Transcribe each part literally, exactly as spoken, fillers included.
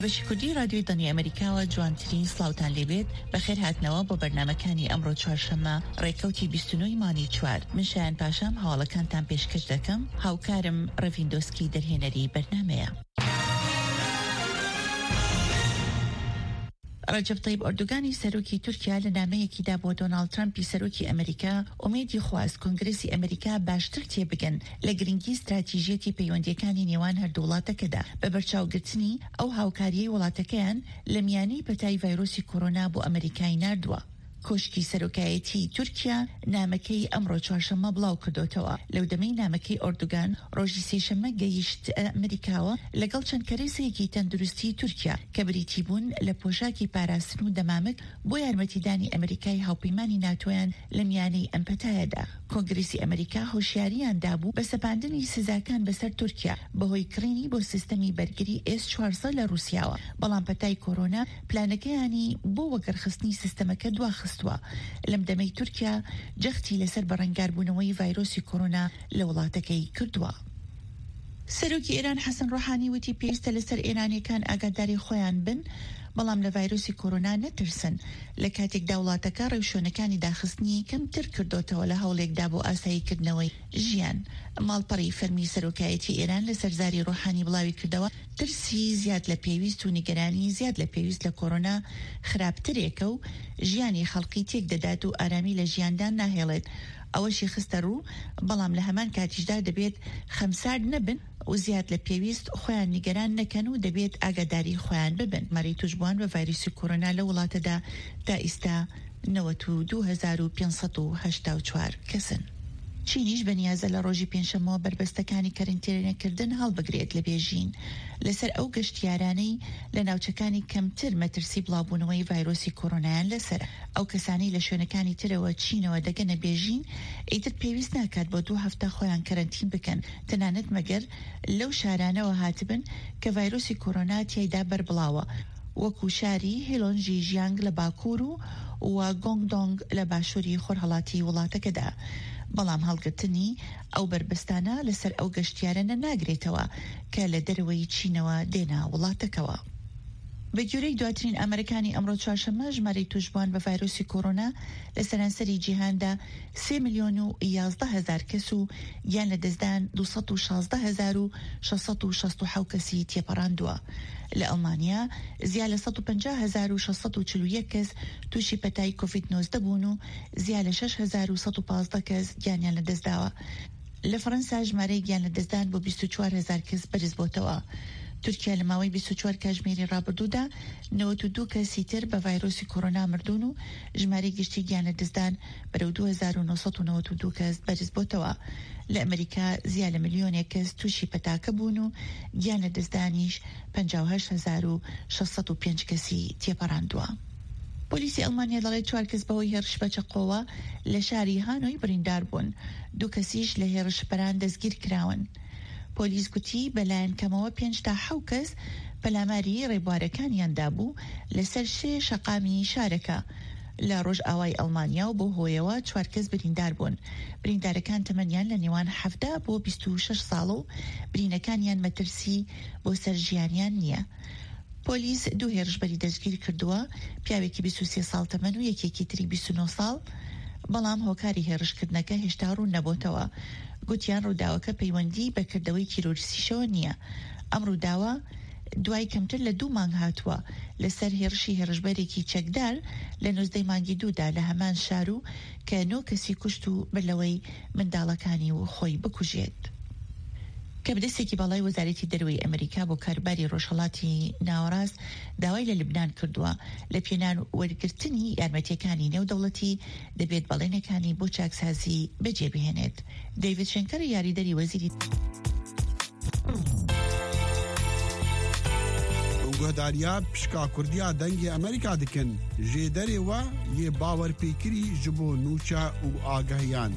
بەشکردی رادیۆی دنیا ئەمریکاوە جوانترین سلااوان لێبێت بەخێر هاتنەوە بۆ بەرنمەکانی ئەمڕۆ چوارشەممە ڕێکەوتی بیست و نۆ مانی چوار من شایان پاشام هەواڵەکانتان پێشکەش دەکەم هاوکارم ڕەڤیندۆسکی دەرهێنەری بەرنمەیە. ڕەجەب تەیب ئەردۆغانی سەرۆکی تورکیا لە نامەیەکیدا بۆ دۆناڵد ترامپی سەرۆکی ئەمریکا ئومێدی خواست کۆنگرێسی ئەمریکا باشتر تێبگەن لە گرنگی استراتیژیەتی پەیوەندیەکانی نێوان هەردوو وڵاتەکەدا بە بەرچاوگرتنی ئەو هاوکاریەی وڵاتەکەیان لە میانەی پەتای ڤایرۆسی کۆرۆنا بۆ ئەمریکای ناردووە. کۆشکی سەرۆکایەتی تورکیا نامەکەی ئەمڕۆ چوارشەممە بڵاو کردوتەوە. لەو دەمەی نامەکەی ئەردۆغان ڕۆژی سێشەممە گەیشت ئەمریکاوە لەگەڵ چەند کەرێسەیەکی تەندروستی تورکیا کە بریتی بوون لە پۆشاکی پاراستن و دەمامک بۆ یارمەتیدانی ئەمریکای هاوپەیمانی ناتۆیان لە میانەی ئەم پەتایەدا. کۆنگرێسی ئەمریکا هۆشیاریان دابوو بە سەپاندنی سزاکان بەسەر تورکیا بەهۆی کڕینی بۆ سیستەمی بەرگری ئێس چوارسەد لە رووسیاوە، بەڵام پەتای کۆرۆنا پلانەکەیانی بۆ وەگەرخستنی سیستەمەکە دواخستووە. لەم دەمەی تورکیا جەختی لەسەر بەڕەنگاربوونەوەی ڤایرۆسی کۆرۆنا لە وڵاتەکەی کردووە. سەرۆکی ئێران حەسەن ڕۆحانی وتی پێویستە لەسەر ئێرانیەکان ئاگاداری خۆیان بن، بەڵام لە ڤایرۆسی کۆرۆنا نەترسن. لە کاتێکدا وڵاتەکە ڕێوشۆنەکانی داخستنی کەمتر کردوتەوە لە هەوڵێکدا بۆ ئاساییکردنەوەی ژیان. ماڵپەڕی فەرمی سەرۆکایەتی ئێران لە سەرزاری ڕۆحانی بڵاوی کردەوە ترسی زیاد لە پێویست و نیگەرانی زیاد لە پێویست لە کۆرۆنا خراپترێکە و ژیانی خەڵکی تێک دەدات و ئارامی لە ژیاندان ناهێڵێت. ئەوەشی خستە ڕوو، بەڵام لە هەمان کاتیشدا دەبێت خەمسارد نەبن و زیاد لە پێویست خۆیان نیگەران نەکەن و دەبێت ئاگاداری خۆیان ببن. مەری توشبووان بە ڤایرۆسی کۆرۆنا لە وڵاتەدا تا ئێستا نەوەت و دوو هەزار و پێنج سەد و هەشتا و چوار کەسن. چینیش بەنیازە لە ڕۆژی پێنجشەممەوە بربەستەکانی کەرنتێنەکردن هەڵبگرێت لە بێژین لەسەر ئەو گەشتیارانەی لە ناوچەکانی کەمتر مەترسی بڵاوبوونەوەی ڤایرۆسی کۆرۆنایان لەسەر. ئەو کەسانی لە شوێنەکانی ترەوە چینەوە دەگەنە بێژین ئیتر پێویست ناکات بۆ دوو هەفتە خۆیان کەرنتین بکەن، تەنانەت مەگەر لەو شارانەوە هاتبن کە ڤایرۆسی کۆرۆنا تیایدا بەربڵاوە، وەکو شاری هێلۆنجی ژیانگ لە باکوور و و گۆنگدۆنگ لە باشووری خۆرهەڵاتی وڵاتەکەدا. بەڵام هەڵگرتنی ئەو بربەستانە لەسەر ئەو گەشتیارانە ناگرێتەوە کە لە دەرەوەی چینەوە دێنا وڵاتەکەوە. بە گوێرەی دواترین ئەمریکانی ئەمڕۆ چوارشەممە ژمارەی توشبووان بە ڤایرۆسی کۆرۆنا لە سەرانسەری جیهاندا سێ ملیۆن و یازدە هەزار کەس و یان لە دەستدان دوو سەد و شازدە هەزار و شەش سەد و شەست و حەوت کەسی تێپەڕاندووە. لە ئەڵمانیا زیاد لە سەد و پەنجا هەزار و شەش سەد و چل و یەک کەس تووشی پەتای کۆڤید نۆزدە بوون و زیاد لە شەش هەزار و سەد و پانزدە کەس گیانیان لە دەستداوە. لە فەڕەنسا ژمارەی گیان لە دەستدان بۆ بیست و چوار هەزار کەس بەرز بۆتەوە. تورکیا لە ماوەی بیست و چوار کاتژمێری ڕابردوودا نەوەت و دوو کەسی تر بە ڤایرۆسی کۆرۆنا مردوون و ژمارەی گشتی گیانە دەستدان بەرەو دوو هەزار و نۆ سەد و نەوەت و دوو کەس بەرز بۆتەوە. لە ئەمریکا زیاد لە ملیۆنێک کەس تووشی پەتاکە بوون و گیانە دەستدانیش پەنجا و هەشت هەزار و شەش سەد و پێنج کەسی تێپەڕاندووە. پۆلیسی ئەڵمانیا دەڵێت چوار کەس بەهۆی هێرش بەچەقۆوە لە شاری هانۆی بریندار بوون، دوو کەسیش لە هێرشبەران دەستگیر کراون. پۆلیس گوتی بەلایەن کەمەوە پێنج تا حەوت کەس پەلاماری ڕێبوارەکانیاندا بوو لەسەر شێ شەقامی شارەکە. لە ڕۆژ ئاوای ئەڵمانیا و بۆ هۆیەوە چوار کەس بریندار بوون. بریندارەکان تەمەنیان لە نێوان حەفتا بۆ بیست و شەش ساڵ و برینەکانیان مەترسی بۆ سەرژیانیان نییە. پۆلیس دوو هێرشبەری دەستگیر کردووە، پیاوێکی بیست و سێ ساڵ تەمەن و یەکێکی تری بیست و نۆ ساڵ، بەڵام هۆکاری هێرشکردنەکە هێشتا ڕوون نەبووتەوە. گوتیان ڕووداوەکە پەیوەندی بە کردەوەی تیرۆریستیشەوە نییە. ئەم ڕووداوە دوای کەمتر لە دوو مانگ هاتووە لەسەر هێرشی هێرشبەرێکی چەکدار لە نۆزدەی مانگی دوودا لە هەمان شار و کە نۆ کەسی کوشت و بەلەوەی منداڵەکانی و خۆی بکوژێت. کە بدەستێکی باڵای وەزارەتی دەروی ئەمریکا بۆ کارباری ڕۆژهەڵاتی ناوەڕاست داوای لە لوبنان کردووە لە پێنان وەرگرتنی یارمەتیەکانی نێودەوڵەتی دەبێت بەڵێنەکانی بۆ چاکسازی بەجێبهێنێت. دەیڤید شنکەر یاریدەری وەزیری گۆداریا پشکا کوردیا دەنگی ئەمریکا دکن ژێ دەرێوە یێ باوەرپێکری ji بۆ نوچە و ئاگەهیان.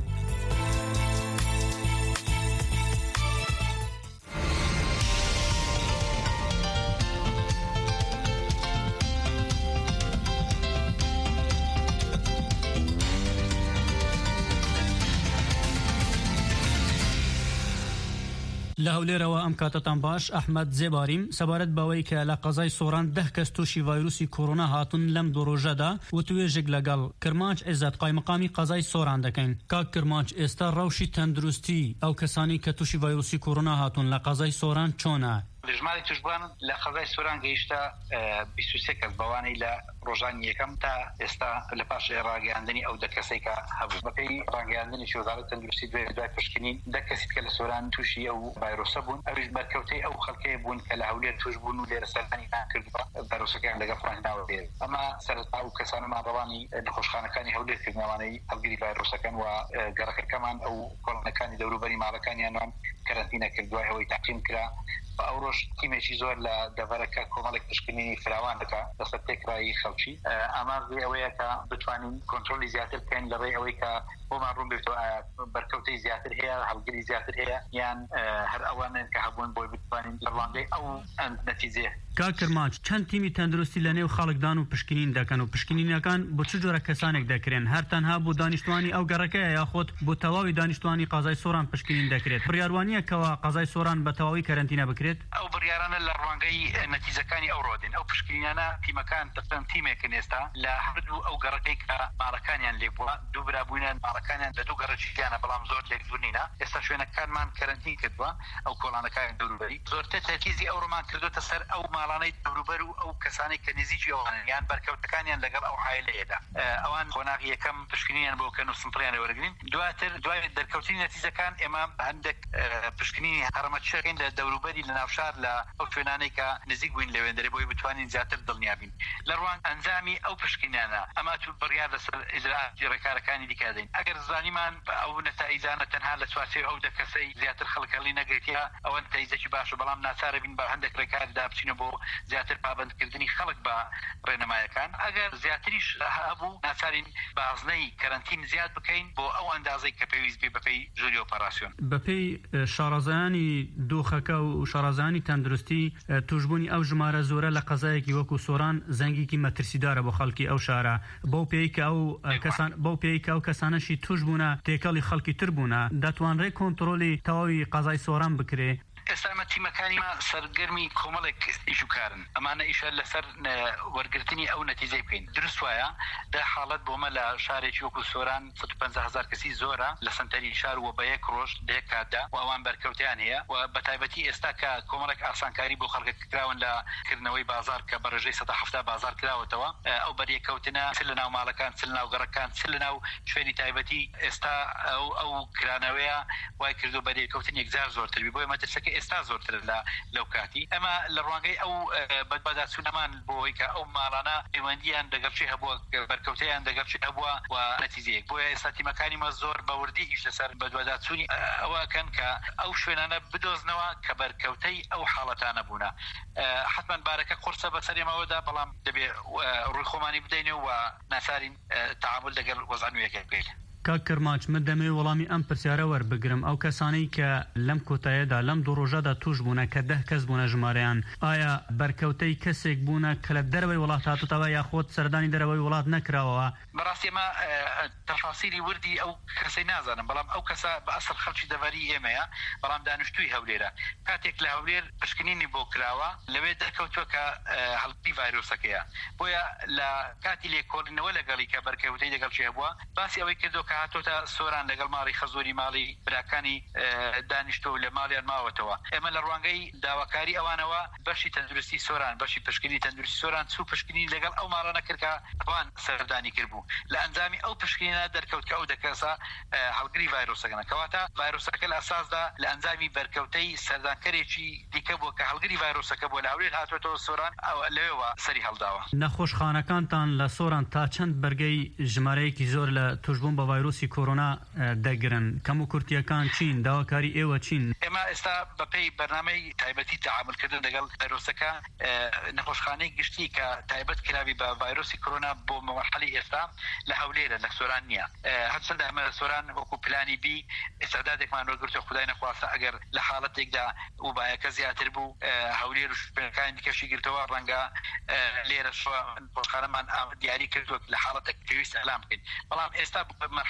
لە هەولێرەوە ئەم کاتتان باش ئەحمەد زێباریم سەبارەت بەوەی کە لە قەزای سۆران دە کەس تووشی ڤایرۆسی کۆڕۆنا هاتون لەم دۆڕۆژەدا و توێژێک لەگەڵ کرمانج عیزەت قایمەقامی قەزای سۆران دەکەین. کاک کرمانج ئێستا ڕەوشی تەندروستی ئەو کەسانی کە تووشی ڤایرۆسی کۆڕۆنا هاتون لە قەزای سۆران چۆنە؟ ژماری توشبان لە قەزای سۆران گەیشتە بیست و سێ کەس بەوانەی لە ڕۆژانی یەکەم تا ئێستا لە پاش ڕاگەیاندنی ئەو دە کەسەی کە هەبوو بەپێی ڕاگەیاندنیی وەزارەتی تەندروستی دوای دوای پشکنین دە کەسیت کە لە سۆران تووشی ئەو ڤایرۆسە بوون. ئەویش بەرکەوتەی ئەو خەڵکەیە بوون کە لە هەولێر توش بوون و لێرە سەردانیان کردووە ڤایرۆسەکەیان لەگەڵ خۆیانەوە بێت. ئەمە سەرەتا ئەو کەسانەمان ڕەوانی نەخۆشخانەکانی هەولێر کردنەوەی هەڵگری ڤایرۆسەکان و گەڕەکەکەمان ئەو کۆڵۆنەکانی دەوروبەری ماڵەکانیانوان کەرەنتینە کردووە ئەوەی تاقیم کرا. ئەو ڕۆژ تیمێکی زۆر لە دەڤەرەکە کۆمەڵێک پشکنینی فراوان دەکا لەسەر تێکڕایی خەڵکی. ئاماژی ئەوەیە کە بتوانین کۆنتڕۆلی زیاتر بکەین لەڕێی ئەوەی کە بۆمان ڕوون بێتەوە ئایا بەرکەوتەی زیاتر هەیە هەڵگری زیاتر هەیە یان هەر ئەوانن کە هەبوون بۆی بتوانین لە ڕوانگەی ئەو نەتیجەیە. کاک کرمانج چەند تیمی تەندروستی لە نێو خەڵکدان و پشکنین دەکەن و پشکنینەکان بۆ چ جۆرە کەسانێک دەکرێن؟ هەر تەنها بۆ دانیشتوانی ئەو گەڕەکەیە یاخۆت بۆ تەواوی دانیشتوانی قەزای سۆران پشکنین دەکرێت؟ بڕیاروانیە کەەوە قەزای سۆران بە تەواوی کەرەنتینە بکرێت؟ ئەو بڕیارانە لە ڕوانگەی نەتیجەکانی ئەو ڕۆدن. ئەو پشکنینانە تیمەکان تەقریباً تیمێکن ئێستا لە هەردوو ئەو گەڕەکەی کە ماڵەکانیان لێ بووە دوو برابووینیان ماڵەکانیان لە دوو گەڕەکییانە بەڵام زۆر لێک دوور نینە. ئێستا شوێنەکانمان کەرەنتین کردووە ئەو کۆڵانەکانی دەوروبەری زۆرتر تەرکیزی ئەو ڕۆمان کردوتە سەر ئەو ماڵانەی دەوروبەر و ئەو کەسانی کە نزیکی ئەوان یان بەرکەوتەکانیان لەگەڵ ئەو عایلەیەدا ئەوان خۆناغی یەکەم پشکنینیان بۆ کەن و سمپڵیان وەرگرین. دواتر دوای دەرکەوتنی نەتیجەکان ئێمە هەندێک پشکنینی هەرمەچەکەین لە دەوروبەری لە ناوشار لە ئەو شوێنانەی کە نزیک بووین لەوێندەرێ بۆی بتوانین زیاتر دڵنیابین لە ڕوان ئەنجامی ئەو پشکنیانە. ئەمە تو بڕیار لەسەر ئیجراءاتی ڕێکارەکانی دیکەدەین. ئەگەر زانیمان ئەو نەتایجانە تەنها لە چوارچێوە ئەو دە کەسەی زیاتر خەڵکەڵی نەگرێتیە ئەوە نەتایجێکی باشە بەڵام ناچارە بین بە هەندێک ڕێکاردا بچینە بۆ زیاتر پابندکردنی خەڵک بە ڕێنەمایەکان. ئەگەر زیاتریش هەبوو ناچارین بازنەی کەرەنتین زیاد بکەین بۆ ئەو ئەندازەی کە پێویست بێ بەپێی ژووری ئۆپەراسیۆن. بەپێی شارەزایانی دۆخەکە و شارەزایانی تەندروستی توشبوونی ئەو ژمارە زۆرە لە قەزایەکی وەکو سۆران زەنگێکی مەترسیدارە بۆ خەڵکی ئەو شارە بەو پێی کە ئەو کەسان بەو پێی کە ئەو کەسانەشی توش بوونە تێکەڵی خەڵکی تر بوونە دەتوانرێ کۆنتڕۆلی تەواوی قەزای سۆران بکرێ. ئێستا ئەمە تیمەکانی ما سەرگەرمی کۆمەڵێک ئیشوکارن ئەمانە ئیشە لەسەر وەرگرتنی ئەو نەتیجەی بکەین. دروست وایە دا حاڵەت بۆمە لە شارێکی وەکو سۆران سەد و پەنجا هەزار کەسی زۆرە لە سنتەری شار و بە یەک ڕۆژ دەیەک کاتدا و ئەوان بەرکەوتیان هەیە و بە تایبەتی ئێستا کە کۆمەڵێک ئاسانکاری بۆ خەڵک کراون لە کردنەوەی بازار کە بەڕێژەی سەد و هەفتاد بازار کراوەتەوە ئەو بەریەکەوتنە چ لە ناو ماڵەکان چ لە ناو گەڕەکان چ لە ناو شوێنی تایبەتی ئێستا ئەو ئەو کرانەوەیە وای کردو بەریەکەوتن یەکجار زۆرتر بی بۆیە مەترسەکە ئێستا زۆرتر لەو کاتی. ئەمە لە ڕوانگەی ئەو بەدباداچوونەمان بۆەوەی کە ئەو ماڵانە پەیوەندیان دەگەڕچی هەبووە بەرکەوتیان دەگەڕچی هەبووە و نەتیجەیەک بۆیە ئێستا تیمەکانی مە زۆر بەوردی ئیش لەسەر بەدواداچوونی ئەوەکەن کە ئەو شوێنانە بدۆزنەوە کە بەرکەوتەی ئەو حاڵەتانە بوونە. حتمما بارەکە قورسە بەسەرێمەوەدا بەڵام دەبێ ڕووی خۆمانی بدەینەوە و ناسارین تعامل لەگەڵ وەزانویەکە بکەین. کاک کرمانج من دەمێ وەڵامی ئەم پرسیارە وەربگرم ئەو کەسانەی کە لەم کۆتاییەدا لەم دوو ڕۆژەدا توش بوونە کە دە کەس بوونە ژمارەیان ئایا بەرکەوتەی کەسێک بوونە کە لە دەرەوەی وڵات هاتوتەوە یاخۆت سەردانی دەرەوەی وڵات نەکراوەوە؟ بەڕاستی ئەمە تەفاسیری وردی ئەو کەسەی نازانم بەڵام ئەو کەسە بە ئەسڵ خەڵکی دەڤەری ئێمەیە بەڵام دانیشتووی هەولێرە کاتێک لە هەولێر پشکنینی بۆ کراوە لەوێ دەرکەوتووە کە هەڵگری ڤایرۆسەکەیە بۆیە لە کاتی لێکۆڵینەوە لەگەڵی کە بەرکەوتەی لەگەڵ بووە باسی ئەوەی کردو کە هاتۆتە سۆران لەگەڵ ماڵی خەزۆری ماڵی براکانی دانیشتۆ لە ماڵیان ماوەتەوە. ئێمە لە ڕوانگەی داواکاری ئەوانەوە بەشی تەندروستی سۆران بەشی پشکنی تەندروستی سۆران چوو پشکنی لەگەڵ ئەو ماڵانە کرد کە ئەوان سەردانی کردبوو لە ئەنجامی ئەو پشکنینە دەرکەوت کە ئەو دەکەسە هەڵگری ڤایرۆسەکەنە کەواتە ڤایرۆسەکە لە ئەساسدا لە ئەنجامی بەرکەوتەی سەردانکەرێکی دیکە بووە کە هەڵگری ڤایرۆسەکە بۆ لە هەولێر هاتوێتەوە سۆران لەوێەوە سەری هەڵداوە. نەخۆشخانەکانتان لە سۆران تا چەند بەرگەی ژمارەیەکی زۆر لە توشبوون بە ڤایرۆسی کۆڕۆنا دەگرن کەم و کورتیەکان چین داواکاری ئێوە چین؟ ئێمە ئێستا بەپێی بەرنامەی تایبەتی تعاملکردن لەگەڵ ڤایرۆسەکە نەخۆشخانەی گشتی کە تایبەت کراوی بە ڤایرۆسی کۆڕۆنا بۆ مەرحەلەی ئێستا لە هەولێرە لە سۆران نییە. هەرچەندە ئەمە لە سۆران وەکو پلانی بی ئێستادادێکمان وەرگرتووە خودای نەخواسە ئەگەر لە حاڵەتێکدا وبایەکە زیاتر بوو هەولێر و شوێنەکانی دیکەشی گرتەوە ڕەنگە لێرە نەخۆشخانەمان دیاری کردووە لە حاڵەتێک پێویست ئەلام بکەین بەڵام ئێستا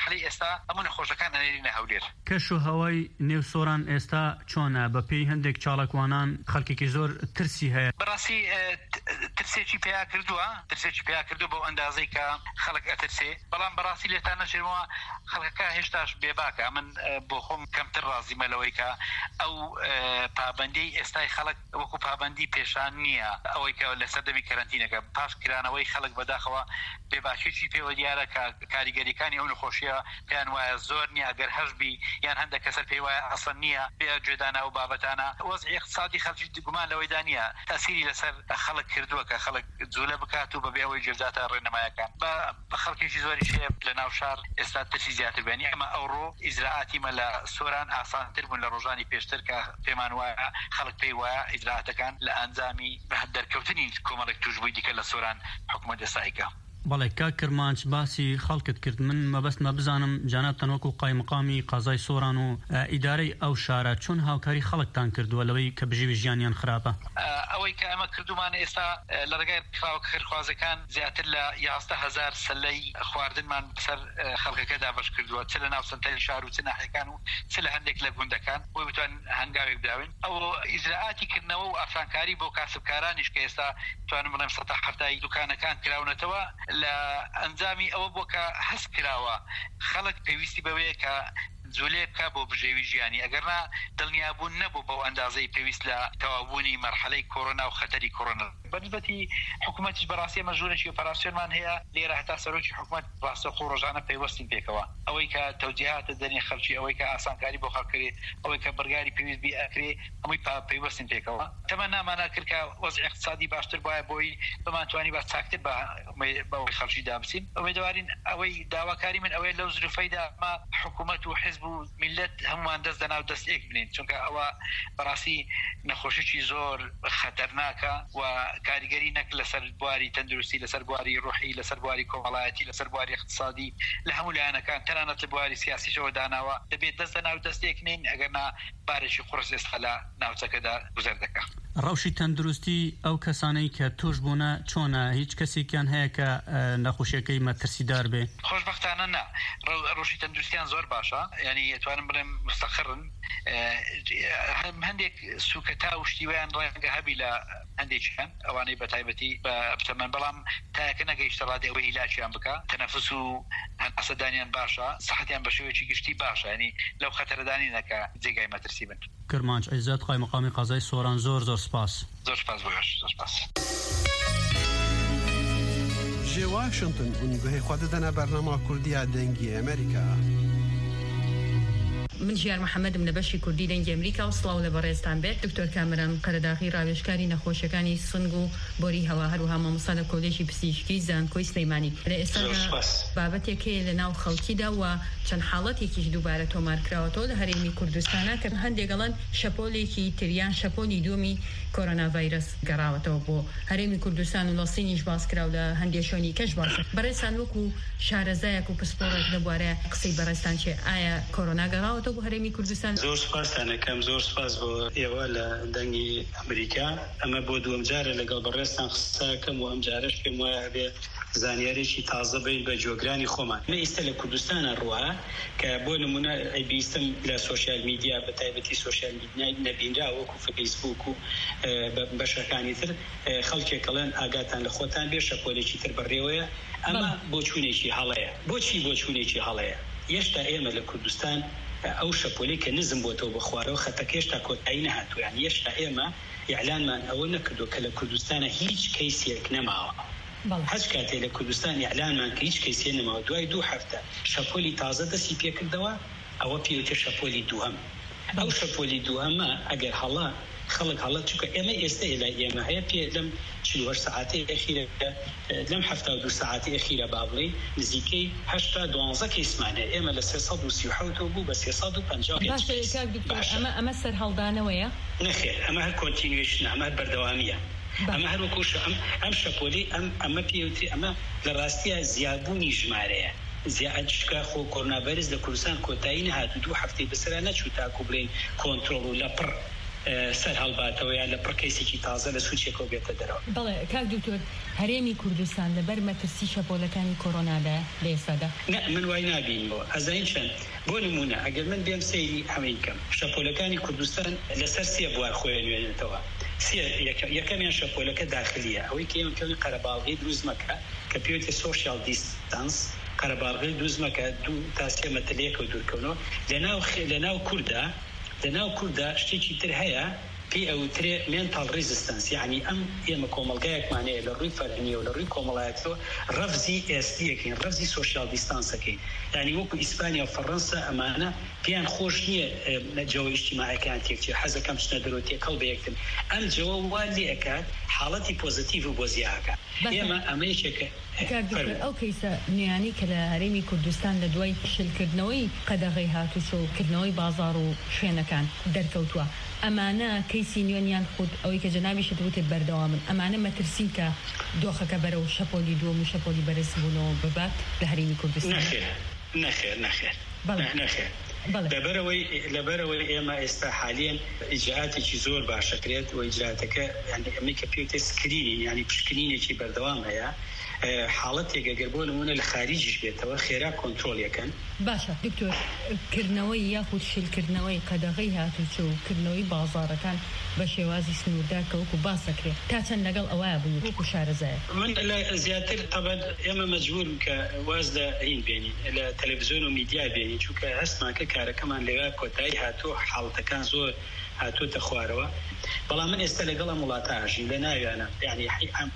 مرحلەی ئێستا هەموو نەخۆشەکان ئەنێرینە هەولێر. کەش و هەوای نێو سۆران ئێستا چۆنە؟ بە پێی هەندێک چاڵکوانان خەڵکێکی زۆر ترسی هەیە. بەڕاستی ترسێکی پێیا کردووە ترسێکی پێیا کردو بۆ ئەندازەی کە خەڵک ئەترسێ، بەڵام بەڕاستی لێتان نەچێتەوە خەڵکەکە هێشتاش بێباکە. من بۆ خۆم کەمتر ڕازیمە لەوەی کە ئەو پابەندی ئێستای خەڵک وەکو پابەندی پێشان نییە، ئەوەی کە لە سەردەمی کەرەنتینەکە پاش کرانەوەی خەڵک بەداخەوە بێباکێکی پێوە دیارە کە کاریگەریەکانی ئەو نەخۆشیە پێیان وایە زۆر نییە، ئەگەر هەژبی یان هەندێک کەسەر پێی وایە ئەسڵ نییە بێ جێدانە و بابەتانە. وەزعی اقتصادی خەڵکی گومان لەوەیدا نییە، تەسیری لەسەر خەڵک کردووە کە خەڵک جوولە بکات و بەبێ ئەوەی جێبداتە ڕێنەمایەکان. بە خەڵکێکی زۆری شەیە لە ناو شار ئێستا ترسی زیاتر بێنی. ئەمە ئەوڕۆ ئیجراعاتیمە لە سۆران ئاسانتر بوون لە ڕۆژانی پێشتر کە پێمان وایە خەڵک پێی وایە ئیجراعاتەکان لە ئەنجامی دەرکەوتنی کۆمەڵێک توشبووی دیکە لە سۆران حکوومەت ئێستاییەکە. بەڵێ کاک کرمانچ باسی خەڵکت کرد، من مەبەستمە بزانم جانات تەنوەکو قایمقامی قازای سۆران و ئیدارەی ئەو شارە چۆن هاوکاری خەڵکتان کردووە لەوەی کە بژێوی ژیانیان خراپە؟ ئەوەی کە ئەمە کردومانە ئێستا لە ڕێگای کراوە خێرخوازەکان زیاتر لە یازدە هەزار سەلەی خواردنمان سەر خەڵکەکەدا بەش کردووە، چ لە ناو سنتەری شار و چ ناحیەکان و چ لە هەندێک لە گوندەکان بۆی بتوان هەنگاوێک بداوین. ئەو ئیجراعاتی کردنەوە و ئافرانکاری بۆ کاسبکارانیش کە ئێستا توانم بڵێم سەتا هەفتای دوکانەکان کراونەتەوە لە ئەنجامی ئەوە بووە کە هەست کراوە خەڵک پێویستی بەوەیە کە جوولێ بکە بۆ بژێوی ژیانی، ئەگەرنا دڵنیابوون نەبوو بەو ئەندازەی پێویست لە تەواوبوونی مەرحەلەی کۆڕۆنا و خەتەری کۆڕۆنا. بەنسبەتی حکوومەتیش بەڕاستی مەژوورێکی ئۆپەراسیۆنمان هەیە لێرە هەتا سەرۆکی حکوومەت ڕاستەوخۆ ڕۆژانە پەیوەستین پێکەوە، ئەوەی کە تەوجیهاتە دەرێن خەڵکی، ئەوەی کە ئاسانکاری بۆ خەڵکرێت، ئەوەی کە بەرگاری پێویست بی ئەکرێ، ئەمووی پەیوەستین پێکەوە. تەمە نامانە کرد کە وەزعی اقتصادی باشتر بایە بۆی بمانتوانی با چاکتر بەوەی خەڵکی دابچین. ئەوێدەوارین ئەوەی داواکاری من ئەوەی لەو زروفەیدا ما حکوومەت و حیزب و میلەت هەمووان دەست دەنا و دەست ئێک بنین، چونکە ئەوە بەڕاستی نەخۆشیی زۆر خەتەرناکە و کاریگەری نەک لەسەر بواری تەندروستی، لەسەر بواری ڕوحی، لەسەر بواری کۆمەڵایەتی، لەسەر بواری اقتصادی، لە هەموو لایەنەکان تەنانەت لە بواری سیاسیشەوە داناوە دەبێت دەست دەنا و دەستێک نین ئەگەرنا بارێکی قورس ئێستا لە ناوچەکەدا گوزەر دەکات. ڕەوشی تەندروستی ئەو کەسانەی کە توش بوونە چۆنە؟ هیچ کەسێکیان هەیە کە نەخۆشیەکەی مەترسیدار بێ؟ خۆشبەختانە نا، ڕەوشی تەندروستیان زۆر باشە، یعنی ئەتوانم بڵێم مستەقرن. هەندێک سوکەتا و شتیویان ڕەنگە هەبی لە هەندێکیان ئەوانەی بە تایبەتی بە بتەمەن، بەڵام تاکە نەگەیشتە ڕادێ ئەوەی عیلاجیان بکە، تەنەفس و ئەسەدانیان باشە، سەحەتیان بە شێوەیەکی گشتی باشە، ینی لەو خەتەرەدانی نەکە جێگای مەترسی بن. کرمانچ عیزات قایمقامی قازای سۆران، زۆر زۆر سپاس. زۆر سپاس بۆیش، زۆر سپاس. جێ واشنگتن ئونگوهەی خوا دەدەنە بەرنامە کوردیە دەنگی ئەمریکا. من ژیار محەممەدم لە بەشی کوردی دەنگی ئەمریکا و سڵاو لە بەڕێزتان بێت. دکتۆر کامران قەرەداغی ڕاوێژکاری نەخۆشیەکانی سنگ و بۆری هەوا هەروها مامۆستا لە کۆلێژی پزیشکی زانکۆی سلەیمانی. لە ئێستا بابەتێک هەیە لە ناو خەڵکیدا و چەند حاڵەتێکیش دووبارە تۆمار کراوەتەوە لە هەرێمی کوردستانە کە هەندێک گەڵن شەپۆلێکی تریان شەپۆلی دووەمی کۆرۆنا ڤایرەس گەڕاوەتەوە بۆ هەرێمی کوردستان و لەسینیش باس کراو لە هەندێک شوێنی کەش باسە. بەڕێزان وەکو شارەزایەک و پسپۆڕێک لە بوارەیە قسەی بەڕێستان چێ ئایا کۆرۆنا گەڕاوەتەوە بۆ هەرێمی کوردستان؟ زۆر سپاسانەکەم، زۆر سپاس بۆ ئێوە لە دەنگی ئەمریکا. ئەمە بۆ دووەم جارە لەگەڵ بەڕێستان قسەکەم و ئەم جارش پێم وایە بێ زانیارێکی تازە بین بە جۆگرانی خۆمان. من ئێستا لە کوردستانە ڕوە کە بۆ نمونە ئەیبیستم لە سوۆشیال میدیا بە تایبەتی سوۆشیال میدیا نەبینرا وەکو فەیسبووک و بەشەکانی تر خەڵکێکەڵێن ئاگاتان لە خۆتان بێ شەپۆلێکی تر بەڕێوەیە. ئەمە بۆ چوونێکی هەڵەیە. بۆچی بۆ چوونێکی هەڵەیە؟ هێشتا ئێمە لە کوردستان ئەو شەپۆلی کە نزم بۆتەوە بە خوارەوە خەتەکە هێشتا کۆتایی نەهاتووە. یان هێشتا ئێمە ئیعلانمان ئەوە نەکردو کە لە کوردستانە هیچ کەیسێک نەماوە. هەچ کاتێ لە کوردستان ئیعلانمان کە هیچ کەیسێ نەماوە، دوای دوو هەفتە شەپۆلی تازە دەستی پێکردەوە، ئەوە پێوتە شەپۆلی دووهەم. ئەو شەپۆلی دووهەمە ئەگەر هەڵا خەڵک هەڵە چونکە ئێمە ئێستا لە ئێمە هەیە پێ لەم چل وەش سەعاتی ئەخیرە لەم هەفتە و دوو سەعاتی ئەخیرە با بڵێ نزیکەی هەشتا دوانزە کەیسمانە، ئێمە لە سێسەد و سی و حەوت بوو بە سێسەد و پەنجا. ئەمە ئەمە سەر هەڵدانەوەیە؟ نەخێر، ئەمە هەر کۆنتینوێشنە، ئەمە هەر بەردەوامیە. ئەمە هەر وەکوش ئەم شەپۆلی ئەمە پێوتی ئەمە لە ڕاستیە زیادبوونی ژمارەیە. زیادشکا خۆ کۆرۆنا ڤایرەس لە کوردستان کۆتایی نەهات و دوو هەفتەی بەسەرا نەچوو تاکو بڵێن کۆنترۆڵ و لەپڕ سەر هەڵباتەوەیان لە پڕکەیسێکی تازە لە سوچێکەوە بێتە دەرەوە. بەڵێ کاک دکتۆر هەرێمی کوردستان لەبەر مەترسی شەپۆلەکانی کۆرۆنادا لە ئێستادا من وای نبینەوە ئەزین چەند بۆ نمونە ئەگەر من بێم سەیری ئەمەی بکەم شەپۆلەکانی کوردستان لەسەر سێ بوار خۆیان نوێنێتەوە. یەکەمیان شەپۆلەکە داخلیە ئەوەی کە ئێمە قەرەباڵغی دروست مەکە کە پێوتێ سۆشیال دیستانس قەرەباڵغی دروست مەکە دوو تا سێ مەترێکە و دوورکەونەوە لەناو کووردا لەناو کووردا شتێکی تر هەیە پێی ئەوترێ مێنتال ڕیزستانس یعنی ئەم ئێمە کۆمەلگایەکمانەیە لە ڕووی فەرهەنگیە و لە ڕووی کۆمەڵایەتەوە ڕەفزی ئێستیەکەین ڕەفزی سۆشیال دیستانسەکەین یعنی وەکو ئیسپانیا و فەڕەنسا ئەمانە پێیان خۆش نییە جەوە ئیجتیماعیەکان تێکچێ حەزەکەم چنە دەرەوە تێکەڵ بە یەکتر ئەم جەوە وا لێ ئەکات حاڵەتی پۆزیتیڤ بۆ زیاکە ئێمە ئەمە یەکێکە ئەو کەیسە نوێیانی کە لە هەرێمی کوردستان لە دوای شلکردنەوەی قەدەغەی هاتوچۆکردنەوەی بازاڕ و شوێنەکان دەرکەوتووە ئەمانە کەیسی نوێنیان خود ئەوەی کە جەنابیشت وتێت بەردەوامن ئەمانە مەترسین کە دۆخەکە بەرەو شەپۆلی دووەم و شەپۆلی بەرز بوونەوە ببات لە هەرێمی کوردستان. نەخێر نەخێر نەخێر لەبەرەوەی لەبەرەوەی ئێمە ئێستا حالیان ئیجراعاتێکی زۆر باشەکرێت و ئیجراعاتەکە یعنی ئەمەی کە پێوتێ سکرینی یعنی پشکنینێکی بەردەوام هەیە حاڵەتێک ئەگەر بۆ نمونە لە خاریجیش بێتەوە خێرا کۆنترۆلیەکەن. باشە دکتۆر کردنەوەی یاخود شیلکردنەوەی قەدەغەی هاتوچۆ و کردنەوەی بازاڕەکان بە شێوازی سنووردا کە وەکو باسەکرێت تا چەند لەگەڵ ئەوەیە بوو وەکو شارەزایە من لە زیاتر تەبەن ئێمە مەجبورم کە واز لە هین بێنین لە تەلەڤیزیۆن و میدیا بێنین چونکە هەستماکە کارەکەمان لەوێ کۆتایی هاتووە حاڵەتەکان زۆر هاتووەتە خوارەوە بەڵام من ئێستا لەگەڵ وڵاتاژین لە ناویانە یعنی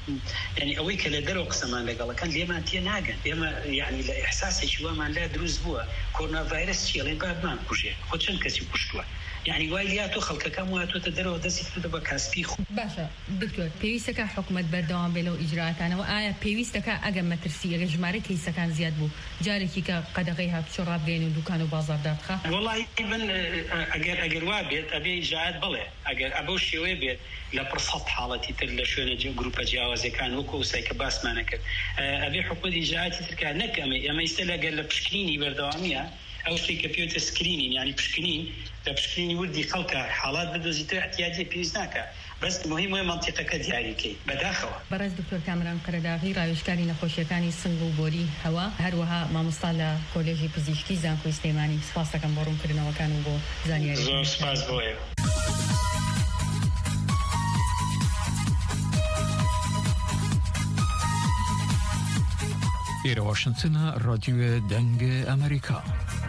یعنی ئەوەی کە لە دەرەوە قسەمان لەگەڵەکان لێمان تێ ناگەن ئێمە یعنی لە ئیحساسێکی وامان لا دروست بووە کۆرۆنا ڤایرەس چیڵێن بابمان کوژێ خۆ چەند کەسی کوشتووە یعنی وای لاتۆ خەڵکەکەم واتوتە دەرەوە دەستی کردە بە کاسپی خۆ. باشە دکتۆر پێویستەکە حکوومەت بەردەوام بێت لەو ئیجراعاتانەوە ئایا پێویستەکە ئەگەر مەترسی ئەگەر ژمارە کەیسەکان زیاد بوو جارێکی کە قەدەغەی هاتوچۆ ڕابگەین و دوکان و بازاڕدا بخە؟ وەڵی من ئەگەر ئەگەر وا بێت ئەبێ ئیجراعات بڵێ ئەگەر ئەبەو شێوەیە بێت لە پرسەد حاڵەتی تر لە شوێنە گروپە جیاوازەکان وەکو وسای کە باسمانە کرد ئەبێ حکوومەت ئیجراعاتی ترکە نەک ئەمە ئەمە ئێستا لەگەر لە پشکنینی بەردەوامیە ئەو شتێک کە پێوتە سکرینین یعنی پشکنین لە پشکنینی وردی خەڵکە حاڵات بدۆزیتە احتیاجی پێویست ناکە بەس مهم وایە مەنتیقەکە دیاریکەی بەداخەوە. بەڕێز دکتۆر کامران قەرەداغی ڕاوێژکاری نەخۆشیەکانی سنگ و بۆری هەوا هەروەها مامۆستا لە کۆلێژی پزیشکی زانکۆی سلێمانی سپاس دەکەم بۆ ڕوونکردنەوەکان و بۆ زانیاری. زۆر سپاس بۆیە. ئێرە واشنتنە ڕادیۆ دەنگە ئەمریکا.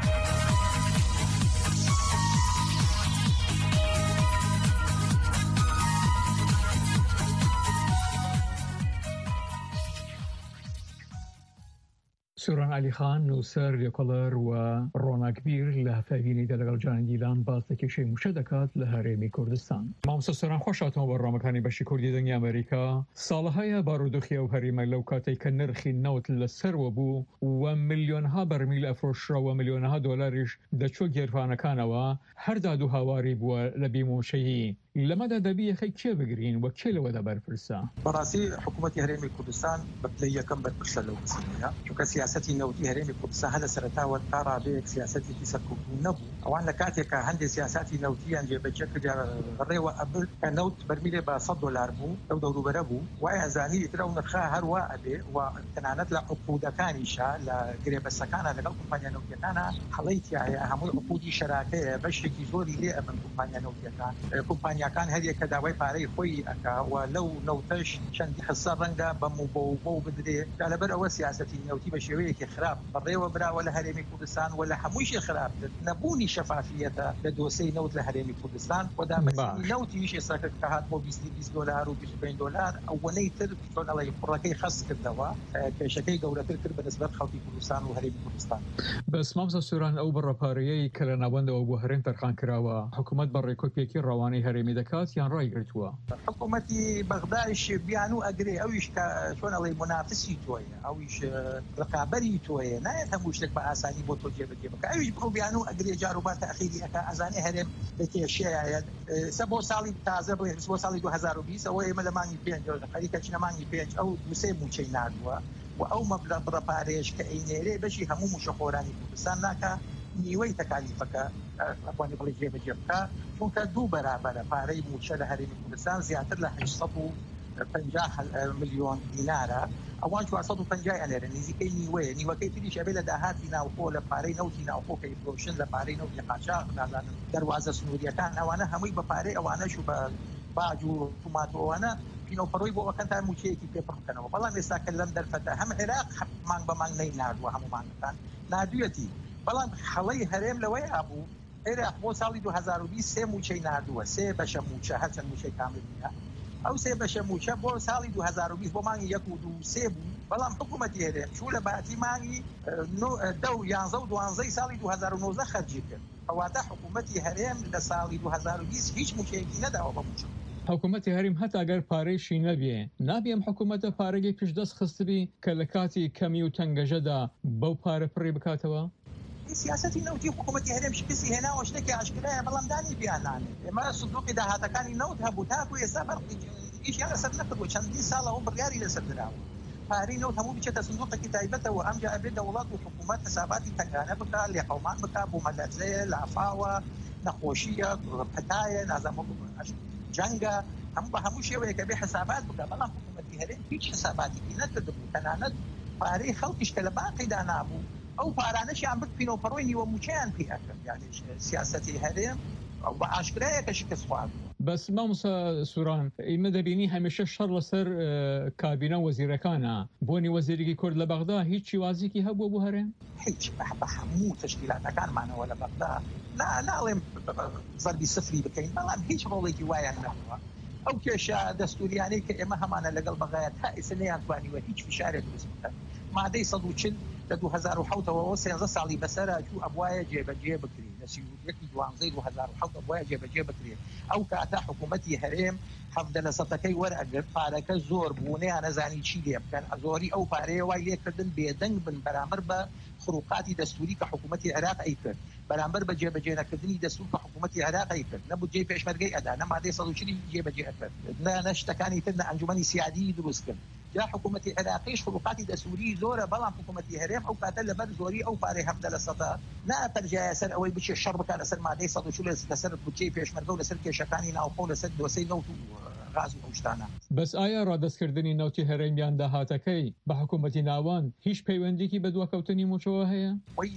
سوران علی خان نووسەر لێکۆڵەر و ڕۆناکبیر لە هەفاوینەیدا لەگەڵ جانی دیلان باس لە کێشەی موشە دەکات لە هەرێمی کوردستان. مامۆستا سۆران خۆشاتەوە بە ڕۆمەکانی بەشی کوردی دەنگی ئەمریکا. ساڵەهەیە بارودۆخی ئەو هەرێمە لەو کاتێک کە نرخی نەوت لەسەرەوە بوو و ملیۆنها بەرمیل ئەفرۆشراوە ملیۆنها دۆلاریش دەچۆ گێرفانەکانەوە هەرداد و هاواری بووە لە بیمۆشەیی. لەمەدا دەبی یەخەی کێ بگرین و کێ لەوەدا بەرپرسە؟ بەڕاستی حکوومەتی هەرێمی کوردستان بەپلەی یەکەم بەرپرسە لەو قسەیە چونکە سیاسەتی نەوتی هەرێمی کوردستان هەلە سەرەتاوە تا ڕابەیەک سیاسەتێکی سەرکوتوو نەبوو. ئەوان لە کاتێکە هەندێک سیاساتی نەوتیان جێبەجێ کرد ڕێوە ئەبر کە نەوت بەرمیلێ بە سەد دۆلار بوو ئەو دەوروبەرە بوو وای ئەزانی تر ئەو نرخە هەروە ئەبێ و تەنانەت لە عقودەکانیشە لە گرێبەستەکانە لەگەڵ کۆمپانیا نەوتیەکانە هەڵەی تایە هەمووی عقودی شەراکەیە بەشێکی زۆری لێ ئەبن کۆمپانیا نەوتیەکان کۆمپانیاکان هەریەکە داوای پارەی خۆی ئەکا و لەو نەوتەش چەندی حسە ڕەنگە بە موبە و بۆ بدرێ لەبەر ئەوە سیاسەتی نەوتی بە شێوەیەکی خراپ بەڕێوە براوە لە هەرێمی کوردستان و لە هەمووشی خراپتر نەبوونی شەفافیەتە لە دۆسەی نەوت لە هەرێمی کوردستان و دامەزینی نەوتیش ئێستاکە کە هات بۆ بیست دۆلار و بیست و پێنج دۆلار ئەوەنەی تر چۆن ئەڵێ کوڕەکەی خەس کردەوە کێشەکەی گەورەتر کرد بە نسبەت خەڵکی کوردستان و هەرێمی کوردستان. بەس مامۆستا سۆران ئەو بەڕەپارەیەی کە لە ناوەندەوە بۆ هەرێم تەرخان کراوە حکوومەت بە ڕێکۆپێکی ڕەوانەی هەرێمی دەکات یان ڕای گرتووە؟ حکوومەتی بەغدایش بیان و ئەگرێ ئەویش کە چۆن ئەڵێ منافسی تۆیە ئەویش ڕقابەری تۆیە نایەت هەموو شتێک بە ئاسانی بۆ تۆ جێبەجێ بکە ئەویش بڕۆ بیان و ئەگرێ جاروبار تەخیری ئەکا ئەزانێ هەرێم لە کێشەیە سە بۆ ساڵی تازە بڵێ بۆ ساڵی دوو هەزار و بیست ئەوە ئێمە لە مانگی پێنج خەریکە چنەمانگی پێنج ئەو دووسێ موچەی نردووە و ئەو مەبلەغ بڕەپارەیەش کە ئەینێرێ بەشی هەموو موشەخۆرانی کوردستان ناکە نیوەی تەکالیفەکە ئەوانێ بڵێ جێبەجێ بکە چونکە دوو بەرابەرە پارەی موچە لە هەرێمی کوردستان زیاتر لە هەشت سەد و پەنجا ملیۆن دینارە ئەوان چوارسەد و پەنجا ئەنێرە نزیکەی نیوەیە نیوەکەی تریش ئەبێ لە داهاتی ناوخۆ لە پارەی نەوتی ناوخۆ کە ئیفرۆشن لە پارەی نەوتی قاچاق نازانم دەروازە سنووریەکان ئەوانە هەمووی بە پارەی ئەوانەش و بە باج و توماتۆوانە پینۆپەڕۆی بۆ ئەوەکەن تا موچەیەکی پێ بڕکەنەوە بەڵام ئێستا کە لەم دەرفەتە هەم عێراق مانگ بە مانگ نەیناردووە هەمومانەکان نادوێتی بەڵام خەڵەی هەرێم لەوەیە بوو عێراق بۆ ساڵی دوو هەزار و بیست سێ موچەی ناردووە سێ بەشە موچە هەرچەند موچەی کامل نیە ئەو سێ بەشە موچە بۆ ساڵی دوو هەزار و بیست بۆ مانگی یەک و دوو سێ بوو بەڵام حکوومەتی هەرێم چوو لە باتی مانگی دە و یانزە و دوانزەی ساڵی دوو هەزار و نۆزدە خەرجی کرد ئەواتە حکوومەتی هەرێم لە ساڵی دوو هەزار و بیست هیچ موچەیەکی نەداوە بە موچە حکوومەتی هەریم هەتا گەر پارەیشی نەبێ نابێم حکوومەتە پارەگەی پشدەست خستبی کە لە کاتی کەمی و تەنگەژەدا بەو پارە پڕی بکاتەوە سیاسەتی نەوتی حکوومەتی هەرێم شکستی هێناوە شتێکی ئاشکرایە بەڵام دانی بیانانێت ئێمە سندوقی داهاتەکانی نەوت هەبوو تاکو ئێستا بەرقی ئیشیان لەسەر نەکردووە چەندین ساڵەوە بڕیاری لەسەر دراوە پارەی نەوت هەموو بچێتە سندوقێکی تایبەتەوە ئەمجا ئەبێت دەوڵات و حکوومەت حساباتی تەنگانە بکە لێقەومان بکە بۆ مەلەرزەیە لافاوە نەخۆشیە پەتایە نازانم جەنگە هەموو بە هەموو شێوەیەکە بێ حسابات بکە بەڵام حکوومەتی هەرێم هیچ حساباتێکی نەکردبوو تەنانەت پارەی خەڵکیش کە لە باقیدا نابوو ئەو پارانەشیان بت پینۆپەڕۆی نیوە موچەیان پێ ئەکرد یعنی سیاسەتی هەرێم بە ئاشکرایەکە شکست خواردووە بەس مامۆستا سووران ئێمە دەبینی هەمیشە شەڕ لەسەر کابینە وەزیرەکانە بۆنی وەزیرێکی کورد لە بەغدا هیچ شیوازێکی هەبووە بۆ هەرێم هیچ بە هەموو تەشکیلاتەکانمانەوە لە بەغدا ناڵێم زەربی سفری بکەین بەڵام هیچ ڕۆڵێکی وایان نەبووە ئەو کێشە دەستوریانەی کە ئێمە هەمانە لەگەڵ بەغایە تا ئێستا نەیانتوانیوە هیچ فشارێک دروست بکەن مادەی سەد و چل لە دوو هەزار و حەوتەوە سێنزە ساڵی بەسەرە چوو ئەبوایە جێبەجێ بکرێت لە سیویەکی دوانزەی دوو هەزار و حەوت ئەبوایە جێبەجێ بکرێت ئەو کاتە حکوومەتی هەرێم حەفدە لە سەدەکەی وەرئەگرت پارەکە زۆر بوونیان نەزانی چی لێ بکەن زۆری ئەو پارەیە وای لێکردن بێدەنگ بن بەرامبەر بە خروقاتی دەستوری کە حکوومەتی عێراق ئەیکرد بەرامبەر بە جێبەجێ نەکردنی دەستور کە حکوومەتی عێراق ئەیکرد نەبوو جێی پێشمەرگەی ئەدا نە مادەی سەد و چلی جێبەجێ ئەکرد نە شتەکانی تر نە ئەنجومەنی سیادی دروست کرد جا حکوومەتی عێراقیش خروقاتی دەستوری زۆرە بەڵام حکوومەتی هەرێم ئەو کاتە لەبەر زۆری ئەو پارەی هەفتە لە سەدە ناپەرجایە سەر ئەوەی بچێ شەڕ بکات لەسەر مادەی سەد و چل لەسەر بودجەی پێشمەرگە و لەسەر کێشەکانی ناوخۆ لەسەر دۆسەی نەوت و غاز و شتانە بەس ئایا ڕادەستکردنی نەوتی هەرێمیان داهاتەکەی بە حکوومەتی ناوان هیچ پەیوەندێکی بە دووەکەوتنی موچەوە هەیە وەی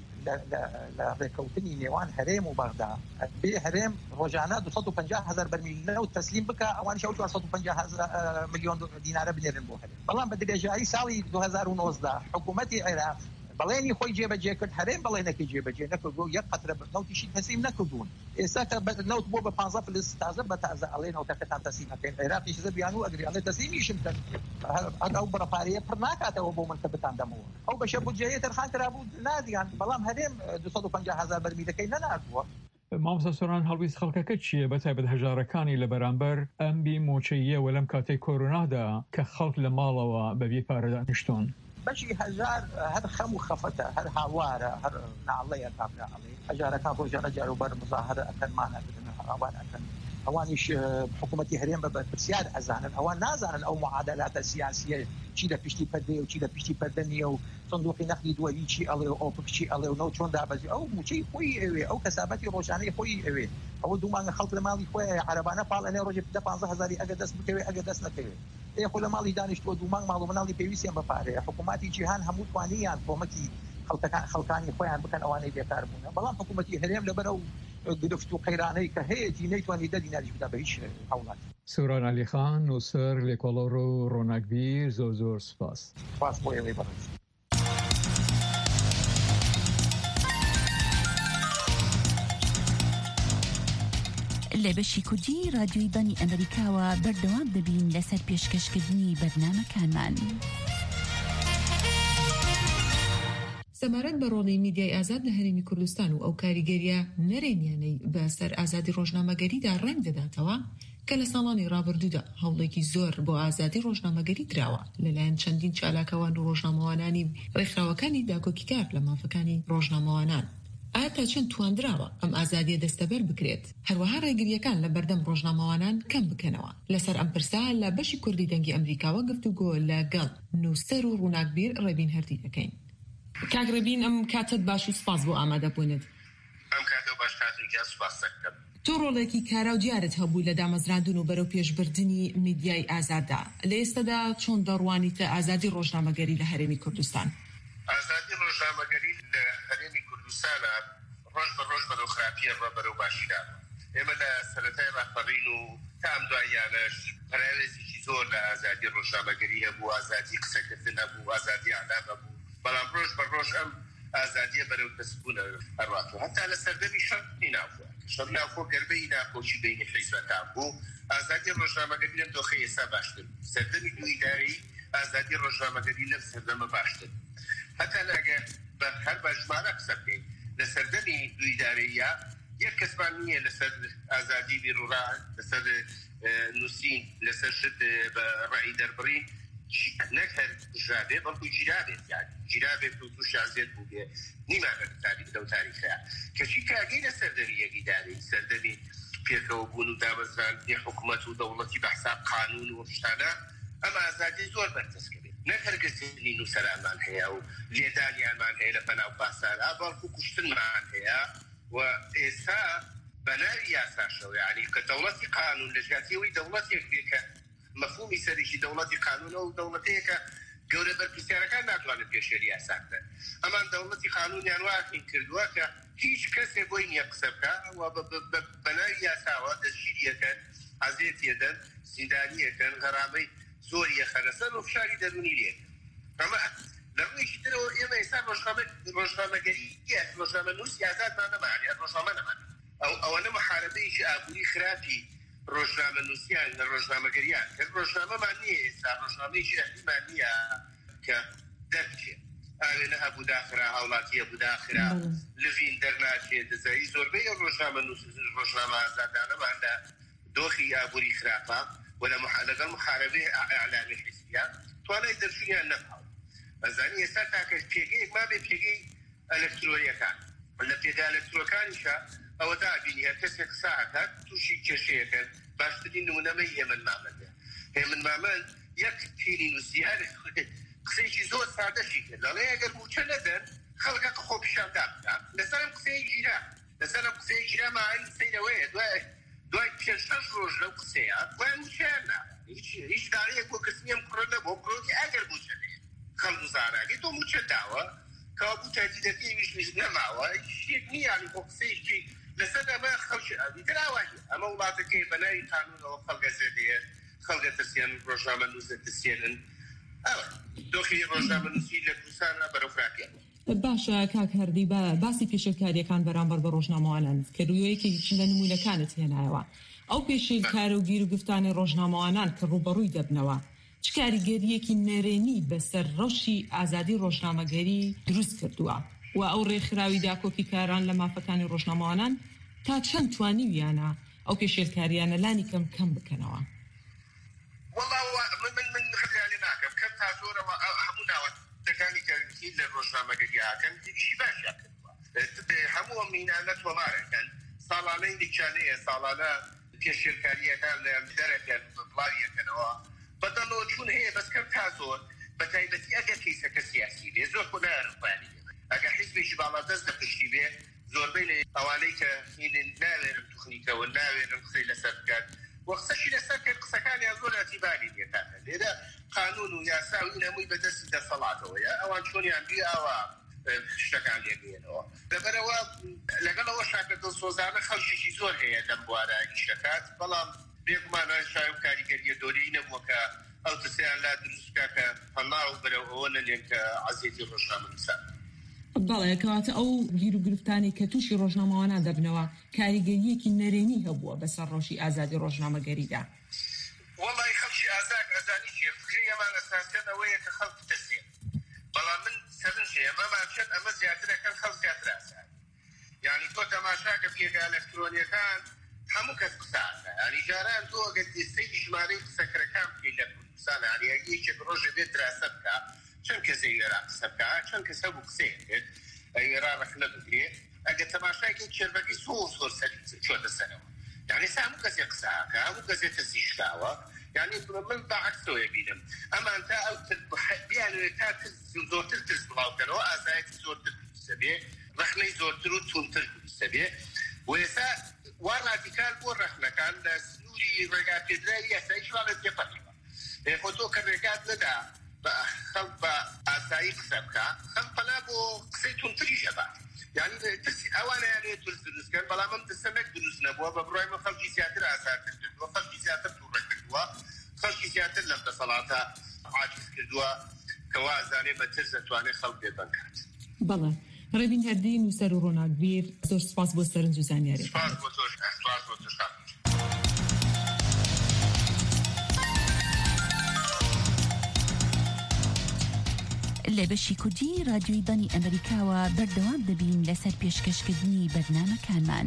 لە ڕێکەوتنی نێوان هەرێم و بەغدا بێ هەرێم ڕۆژانە دوو سەد و پەنجا هەزار بەرمیل نەوت تەسلیم بکە ئەوانیش ئەو چوار سەد و پەنجا ملیۆن دینارە بنێرن بۆ هەرێم بەڵام بە درێژایی ساڵی دوو هەزار و نۆزدە حکوومەتی عێراق بەڵێنی خۆی جێبەجێ کرد هەرێم بەڵێنەکەی جێبەجێ نەکردو یەک قەترە نەوتیشی تەسلیم نەکردوون ئێستا کە نەوت بۆ بە پانزە فلس تازە بە تازە ئەڵێ نەوتەکەتان تەسلیم نەکەین عێراقیش زەبیان و ئەگریانێ تەسلیمیشم کرد ئەو بڕەپارەیە پڕ ناکاتەوە بۆ من کە بتاندەمەوە ئەو بەشە بودجەیە تەرخان کرابوو نادیان بەڵام هەرێم دوو سەد و پەنجا هەزار بەرمیلەکەی نەناردووە مامۆستا سۆران هەڵویست خەڵکەکە چییە بەتایبەت هەژارەکانی لە بەرامبەر ئەمبی مۆچەییە وەلەم کاتەی کۆرۆنادا کە خەڵک لە ماڵەوە بەبێ پارەدا نیشتۆن بەشی هەژار هەر خەم و خەفەتە هەر هاوارە هەر ناڵەیە کابرا ئەڵێ هەژارەکان ڕۆژانە جاروبەر مزاهرە ئەکەن مانەکردن هەڕاوان ئەکەن ئەوانیش حکوومەتی هەرێم بە پرسیار ئەزانن ئەوان نازانن ئەو معادلاتە سیاسیە چی لە پشتی پەردەیە و چی لە پشتی پەردە نییە و سندوقی نەختی دووەلی چی ئەڵێ و ئۆپک چی ئەڵێ و نەو چۆن دابەزی ئەو موچەی خۆی ئەوێ ئەو کەسابەتی ڕۆژانەی خۆی ئەوێ ئەوە دوومانگە خەڵک لە ماڵی خۆی عەرەبانە پاڵەنێ ڕۆژێ دە پانزە هەزاری ئەگەر دەست بکەوێ ئەگەر دەست نەکەوێت ئێ خۆ لە ماڵی دانیشتووە دوومانگ ماڵ و مناڵی پێویستیان بەپارەیە حکوومەتی جیهان هەموو توانیان کۆمەکی خەڵکەکان خەڵکانی خۆیان بکەن ئەوانەی بێکار بوون بەڵام حکوومەتی هەرێم لەبەر ئەو گرفت و قەیرانەی کە هەیەی نەیتوانی دە دیناریش بدا بە هیچ هەوڵات سوران عەلیخان نووسەر لێکۆڵەڕ و ڕۆناکبیر زۆر زۆر سپاس سپاس بۆ ئێوەی بەڕێز لە بەشی کوردی رادیۆی بانی ئەمریکاوە بەردەوام دەبین لەسەر پێشکەشکردنی بەرنامەکانمان. سەمارەت بە ڕۆڵی میدیای ئازاد لە هەرێمی کوردستان و ئەو کاریگەریە نەرێنیانەی بەسەر ئازادی ڕۆژنامەگەریدا ڕنگ دەداتەوە کە لە ساڵانی ڕابردوودا هەوڵێکی زۆر بۆ ئازادی ڕۆژنامەگەری دراوە لەلایەن چەندین چالاکەوان و ڕۆژنامەوانانی ڕێکخراوەکانی داکۆکیکار لە مافەکانی ڕۆژنامەوانان. ئایا تا چەند تواندراوە ئەم ئازادیە دەستەبەر بکرێت هەروەها ڕێگریەکان لە بەردەم ڕۆژنامەوانان کەم بکەنەوە؟ لەسەر ئەم پرسە لە بەشی کوردی دەنگی ئەمریکاوە گفتوگۆ لەگەڵ نووسەر و ڕووناکبیر ڕێبین هەردی دەکەین. کاک ڕێبین ئەم کاتت باش و سپاس بۆ ئامادەبوونت. جا سوپاس دەکەم. تۆ ڕۆڵێکی کارا و دیارت هەبووی لە دامەزراندن و بەرەو پێشبردننی میدیای ئازاددا. لە ئێستادا چۆن دەڕوانیتە ئازادی ڕۆژنامەگەری لە هەرێمی کوردستان؟ ئازادی ڕۆژنامەگەری لە هەرێمی کوردستانە ڕۆژ بە ڕۆژ بەرەو خراپیە ڕۆ بەرەو باشیدا. ئێمە لە سەرەتای ڕاهبەرین و تام دواییانەش پەراوێزێکی زۆر لە ئازادی ڕۆژنامەگەری هەبوو، ئازادی قسەکردن هەبوو، ئازادی ئەعلام هەبوو، بەڵام ڕۆژ بە ڕۆژ ئەم ئازادیە بەرەو دەستبوونە هەڕاتەوە. هەتا لە سەردەمی شەڕی ناوخۆ شەڕ ناوخۆ گەربەی ناکۆچی بینی حیزبەکان بوو، ئازادی ڕۆژنامەگەری لەم دۆخە ئێستا باشتر، سەردەمی دوو ئیداری ئازادی ڕۆژنامەگەری لەم سەردەمە باشتر. هەتا ئەگە بە هەر بە ژمارە قسە بکەین لە سەردەمی دوو ئیدارەیە یەک کەسمان نییە لەسەر ئازادی بیرروڕان، لەسەر نووسین، لەسەر شت بە ڕای دەربڕین نەک هەر ژابێ بەڵکو جیرابێت، یان جیرابێت و تووش ئازێت بوو بێ نیمانە تاریخ لەو تاریخەیە کەچی کاگەی لە سەردەمی یەکیداری سەردەمی پێکەوە بوون و دامەزراندنی حکوومەت و دەوڵەتی بەحساب قانون و شتانە ئەم ئازادی زۆر بەردەستکەوێت. نەک هەرگەزنی نووسەرانمان هەیە و لێدانیانمان هەیە لە بەناو پاسارا، بەڵکو کوشتنمان هەیە و ئێستا بەناوی یاساشەوە، یعنی کە دەوڵەتی قانون لە ژاتیەوەی دەوڵەتێک بێکە مەفهومی سەرێکی دەوڵەتی قانونە و دەوڵەتەیەکە گەورە بەرپرسیارەکان ناتوانێت پێشێری یاساکە. ئەمان دەوڵەتی قانونیان واقعین کردووە کە هیچ کەسێک بۆی نییە قسە بکە و بەناوی یاساوە دەستگیریەکەن، حەزێتیەدەن، زیندانیەکەن، غەرامەی زۆریە خەرەسەر و فشاری دەرونی لێ. ئەمە لە ڕوویەکی ترەوە ئێمە ئێستا ڕۆژنامەگەریە ڕۆژنامە نووسی ئازادمان نەمانێ، ڕۆژنامە نەمانێ. ئەو ئەوەنە محارەبەیەکی ئابووری خراپی ڕۆژنامە نووسیان لە ڕۆژنامەگەریان کە ڕۆژنامەمان نییە ئێستا، ڕۆژنامەیەکی ئەهلیمان نییە کە دەرچێت ئاوێنە هەبوو داخرا، هاوڵاتیە بوو داخرا، لڤین دەرناچێت دەزایی زۆربەی ڕۆژنامە ڕۆژنامە ئازادانەمان لە دۆخی ئابووری خراپە و لەگەڵ محارەبەی ئەعلامی حیزبیان توانای دەرچوونیان نەباو. ئەزانی ئێستا تاکە پێگەیەک ما بێ پێگەی ئەلەکترۆنیەکان لە پێگا ئەلەکترۆکانیشە ئەوە دابینی هەر کەسێک قسە هەکات تووشی کێشەیەکەن. باشترین نمونەمەی هێمن مامەندە. هێمن مامەند یەک تیری نووسی هەر قسەیەکی زۆر سادەشی کرد، دەڵێ ئەگەر موچە نەدەن خەڵکە خۆ پیشاندا بکات لەسەر ئەم قسەی گیرا، لەسەر ئەم قسەی گیرا ماعین سەیرەوەیە دوای دوای پێنج شەش ڕۆژ لەو قسەیە دوای موچەیان نا هیچ داڕەیەک بۆ کەسنیم کوڕە نەبوو کوڕۆکی ئەگەر موچە بێت خەڵک زاراگەی تۆ موچە داوە کەوا بوو تاجیدەکەی ویش نەماوە شتێک نییانی بۆ قسەیەکی لەسەر ئەمە خەڵکی ئەبیتراوانی ئەمە وڵاتەکەی بەناوی قانونەوە خەڵکە زێدەیە خەڵکە تەسیان ڕۆژنامە نووسە تەسیێنن ئەوە دۆخی ڕۆژنامە نووسی لە کوردستانە بەرەو خراپیان. باشە کاک هەردی بە باسی پێشێلکاریەکان بەرامبەر بە ڕۆژنامەوانان کە ڕوویەکی لە نمونونەکانت هێنایەوە. ئەو پێشێلکارە و گیر و گفتانی ڕۆژنامەوانان کە ڕوبەڕووی دەبنەوە چ کاریگەریەکی نەرێنی بەسەر ڕەوشی ئازادی ڕۆژنامەگەری دروست کردووە و ئەو ڕێکخراوی داکۆکی کاران لە مافەکانی ڕۆژنامەوانان تا چەند توانیویانە ئەو پێشێلکاریانە لانی کەم کەم بکەنەوە؟ دەکانی کەرکی لە ڕۆژنامەگەریاکەن ئیشی باشیان کردووە هەموو مینانە تۆمارەکەن ساڵانەی دیکانەیە ساڵانە پێشێلکاریەکان لە دەرەکەن بڵاویەکەنەوە بەدەڵەوە چون هەیە بەسکەم تا زۆر بە تایبەتی ئەگەر کەیسەکە سیاسی بێ زۆر خۆ نایڕوانی ئەگە حیزبێکی باڵا دەست دە پشتی بێ زۆربەی لە ئەوانەی کە ناوێنم توخنیکەوە ناوێنم قسەی لەسەر بکات وەقسەشی لەسەر کرد قسەکانیان زۆر ئەتیباری دێتانە لێرە قانون و یاسا و این هەمووی بەدەستی دەسەڵاتەوەیە ئەوان چۆنیان بی ئاوا شتەکان لێبێنەوە لەبەرەوە لەگەڵەوە شاکە دڵسۆزانە خەڵکیشی زۆر هەیە لەم بوارە شتەکات بەڵام بێگومانە شای و کاریگەریە دۆرەی نەبووە کە ئەو دەسەیان لا دروستکە کە هەڵاو بەرەو ئەوە نەنێن کە عەزیەتی ڕۆژنامە نووسان. بەڵێ کەواتە ئەو گیر و گرفتانی کە تووشی ڕۆژنامەوانان دەبنەوە کاریگەریەکی نەرێنی هەبووە بەسەر ڕۆژی ئازادی ڕۆژنامەگەریدا. وەڵی خەڵکی ئازاد ئەزانی چیە فکری ئەمان ئەساسیان ئەوەیە کە خەڵک دەستێن بەڵام من سەرن شێ ئەمەمان چەند ئەمە زیاترەکەن خەڵک زیاتر ئاسان یعنی تۆ تەماشاکە پێگا ئەلەکترۆنیەکان هەموو کەس قساسە یعنی جاران تۆ ئەگەر دەستەی ژمارەی قسەکەرەکان بکەی لە کوردستان یعنی یەکێک ڕۆژێ بێت دراسە بکە چەند کەسێک وێرا قسە بکە چەند کەس هەبوو قسەیەکرد ئەوێرا ڕەخنە بگرێت ئەگەر تەماشاکی چێربەگی زۆر زۆر سەری چۆتە سەرەوە یعنی هەموو کەسێک قسەکە هەموو کەسێک تەسیشکاوە یعنی من بەعکسەوەی بینم ئەمان تا ئەو بیانوێت تا زۆرتر ترس بڵاوکەنەوە ئازایەتی زۆرتر سەبێ ڕەخنەی زۆرتر و چونتر سەبێ و ئێستا شي رقات كذا يسأل على الجبهة خطو كرقات لدا خلف أسايق سبكة خلف لابو سيتون تريجبا يعني أوانا يعني تلسلس كان بلا من تسمك دروس نبوة ببروي ما خلف سياتر أساتر كدوا خلف سياتر تورك كدوا خلف سياتر لم تصلاتا عاجز كدوا كوازاني بترزة واني خلف بيبنكات بله رابين هردين وسر روناكبير زور سپاس بو سرنج و زانیاری سپاس بو توش سپاس بو توش لە بەشی کوردی رادیۆی بەنی ئەمریکاوە بەردەوام دەبین لەسەر پێشکەشکردنی بەرنامەکانمان.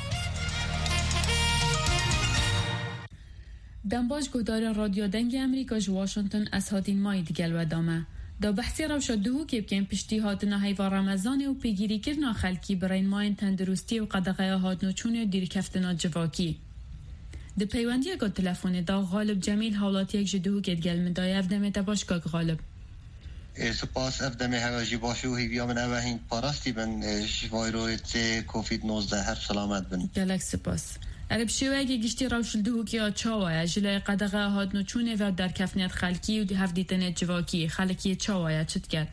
دەمباش گۆدارە رادیۆ دەنگی ئەمریکا ji Washington ez hatin mayî digelwedame. Da behsê rewşa duhokê bikin piştî hatina heyva Remezanê û pêgîrîkirina xelkî bi rênmayên tendurustî û qedexeya hatinoçûnê dîrkeftina civakî. Di peywendiyeka telefonê da Galib Cemîl hawlatiyek ji duhokê digel min daye ev demê te baş kak Galib. سپاس افدم هواجی باشه و هیویا من اوهین پاراستی بن وایرویت کووید نوزده هر سلامت بن گلک سپاس ارب شویگی گشتی روشل دو که چاوای جلای قدغه هات نچونه و در کفنیت خلکی و دی هفدیتنیت جواکی خلکی چاوای چت کرد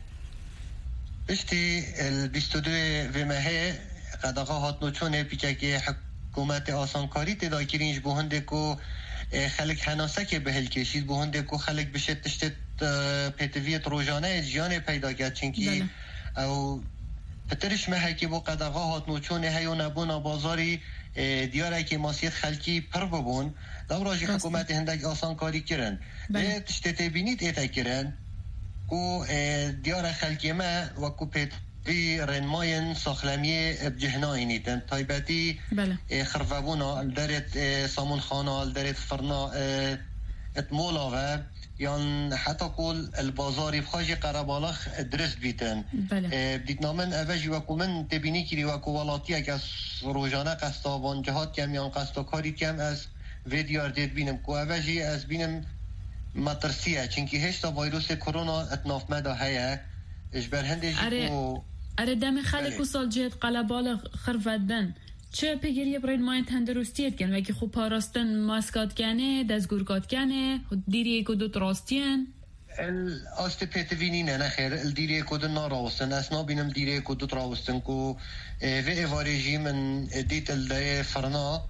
بشتی بیست و دو ومه قدغه هات نچونه پیچکی حکومت آسانکاری تدا کرینج بوهنده کو خلک حناسه که به هل کشید بوهنده کو خلک بشت تشت پتویت روزانه جیان پیدا کرد چنکی او پترش مه که با قدغه هات نوچونه هیو نبونا بازاری دیاره که ماسیت خلکی پر ببون دوراجی حکومت هندک آسان کاری کرن تشت تبینید ایتا کرن کو دیاره خلکی ما وکو پتوی رنماین ساخلمی بجهناینی تن تایبتی خرفبونا درت سامون خانا درت فرنا اتمولا و یان حتی کل البازاری بخواجی قربالخ درست بیتن بدید نامن اوجی وکو من تبینی کری وکو والاتی که از روزانه قصدابان جهات کم یان قصداکاری کم از ویدیار دید بینم که اوجی از بینم مطرسیه چنکی هشتا ویروس کرونا اتناف مدا هیا اجبر هنده جی کو اره دم خلق و سال جهت قلبال خرفدن چه پگیری برای ماین تندرستیت کن وکی خوب پاراستن ماسکات کنه دزگورگات کنه دیری کدوت راستین آست پیتوینی نه نخیر دیری کدوت ناراستن اسنا بینم دیری کدوت راستن کو و ایوارجی من دیت الده فرنا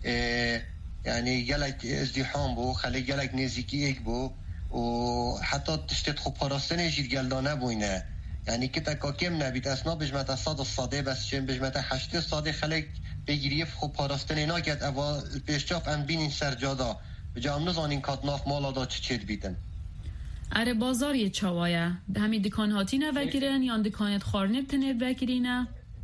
یعنی گلک ازدیحام بو خلی گلک نزیکی ایک بو و حتی تشتت خوب پاراستن جید گلدانه بوینه یعنی که تا کم نبید اسنا بجمت صد الصاده بس چون بجمت هشت صاده خلق بگیری خوب پاراستن ناکد اوا پیشچاف ام بینین سرجادا بجام نزانین کاتناف مالا دا چه چید بیتن اره بازار یه چاوایه همی دکان هاتی نه وگیرن یا دکانت خارنه بتنه وگیرینه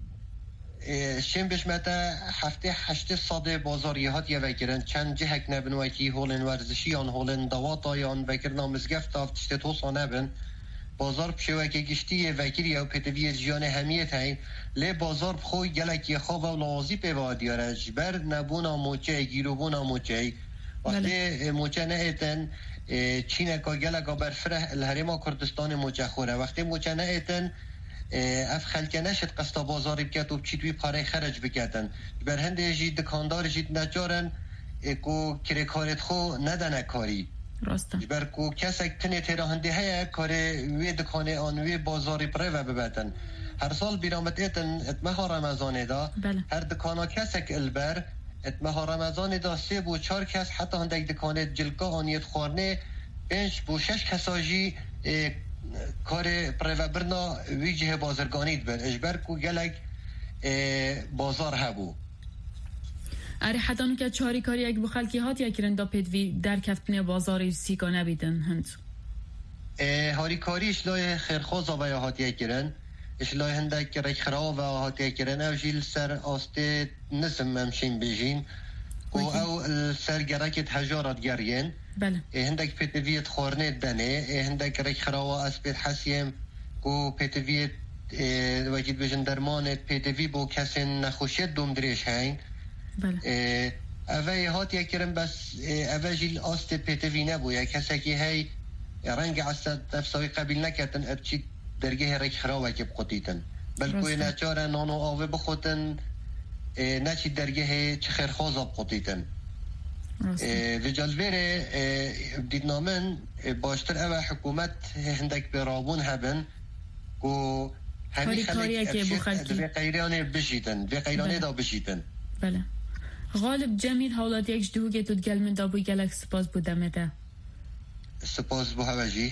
شیم بجمت هفته هشت صاده بازاری هات یه وگیرن چند جهک نبن وکی هولن ورزشی یان هولن دواتا یان وگرنا مزگفت آف تشت توسا نبن بازار بشوه که گشتی وکیری او پتوی جیان همیت هین لی بازار بخوی گلکی خواب و لازی پیوا دیاره جبر نبونا موچه گیروبونا موچه وقتی موچه نه ایتن چینه که گلکا برفره الهرما کردستان موچه خوره وقتی موچه نه ایتن اف خلکه نشد قصد بازاری بکت و بچیتوی پاره خرج بکتن جبر هنده جید دکاندار جید نجارن که کرکارت خو ندنه کاری راسته برکو کسک تنه تراهنده هیا کاره وی دکانه آن وی بازاری پره و ببتن هر سال بیرامت ایتن اتمها رمضانه دا بله. هر دکانا کسک البر اتمها رمضانه دا سه بو چار کس حتی هندک دکانه جلکا آنیت خورنه پنج بو شش کساجی کار پره و برنا وی جه بازرگانید بر اجبرکو گلک بازار هبو اره حتی نو که چاری کاری یک بخلکی هات یا کرن دا پیدوی در کفتنه بازاری سیکا نبیدن هند هاری کاری اشلای خیرخوز و یا هات یا کرن اشلای هندک رک خراب و هات یا کرن او جیل سر آسته نسم ممشین بیجین و او سر گرکت هجارت گرین بله هندک پیدویت خورنه دنه هندک رک خراب اسپید حسیم و پیدویت وجید بجن درمانت پیدوی بو کسی نخوشید دوم دریش هین بله اوه هات یا کرم بس اوه جیل آست پیتوی نبویا کسی که هی رنگ عصد نفسوی قبیل نکتن ارچی درگه رک خراوه که بخوتیتن بلکوی نچاره نانو آوه بخوتن نچی درگه چه خیرخوزا بخوتیتن لجلبيري بديتنامن باشتر أبا حكومت هندك برابون هبن و همي خلق أبشت بقيراني بجيتن بقيراني دا بجيتن بله غالب جميل حالات یک جدوه که تو گل من دابوی گلک سپاس بودمه ده سپاس بو هواجی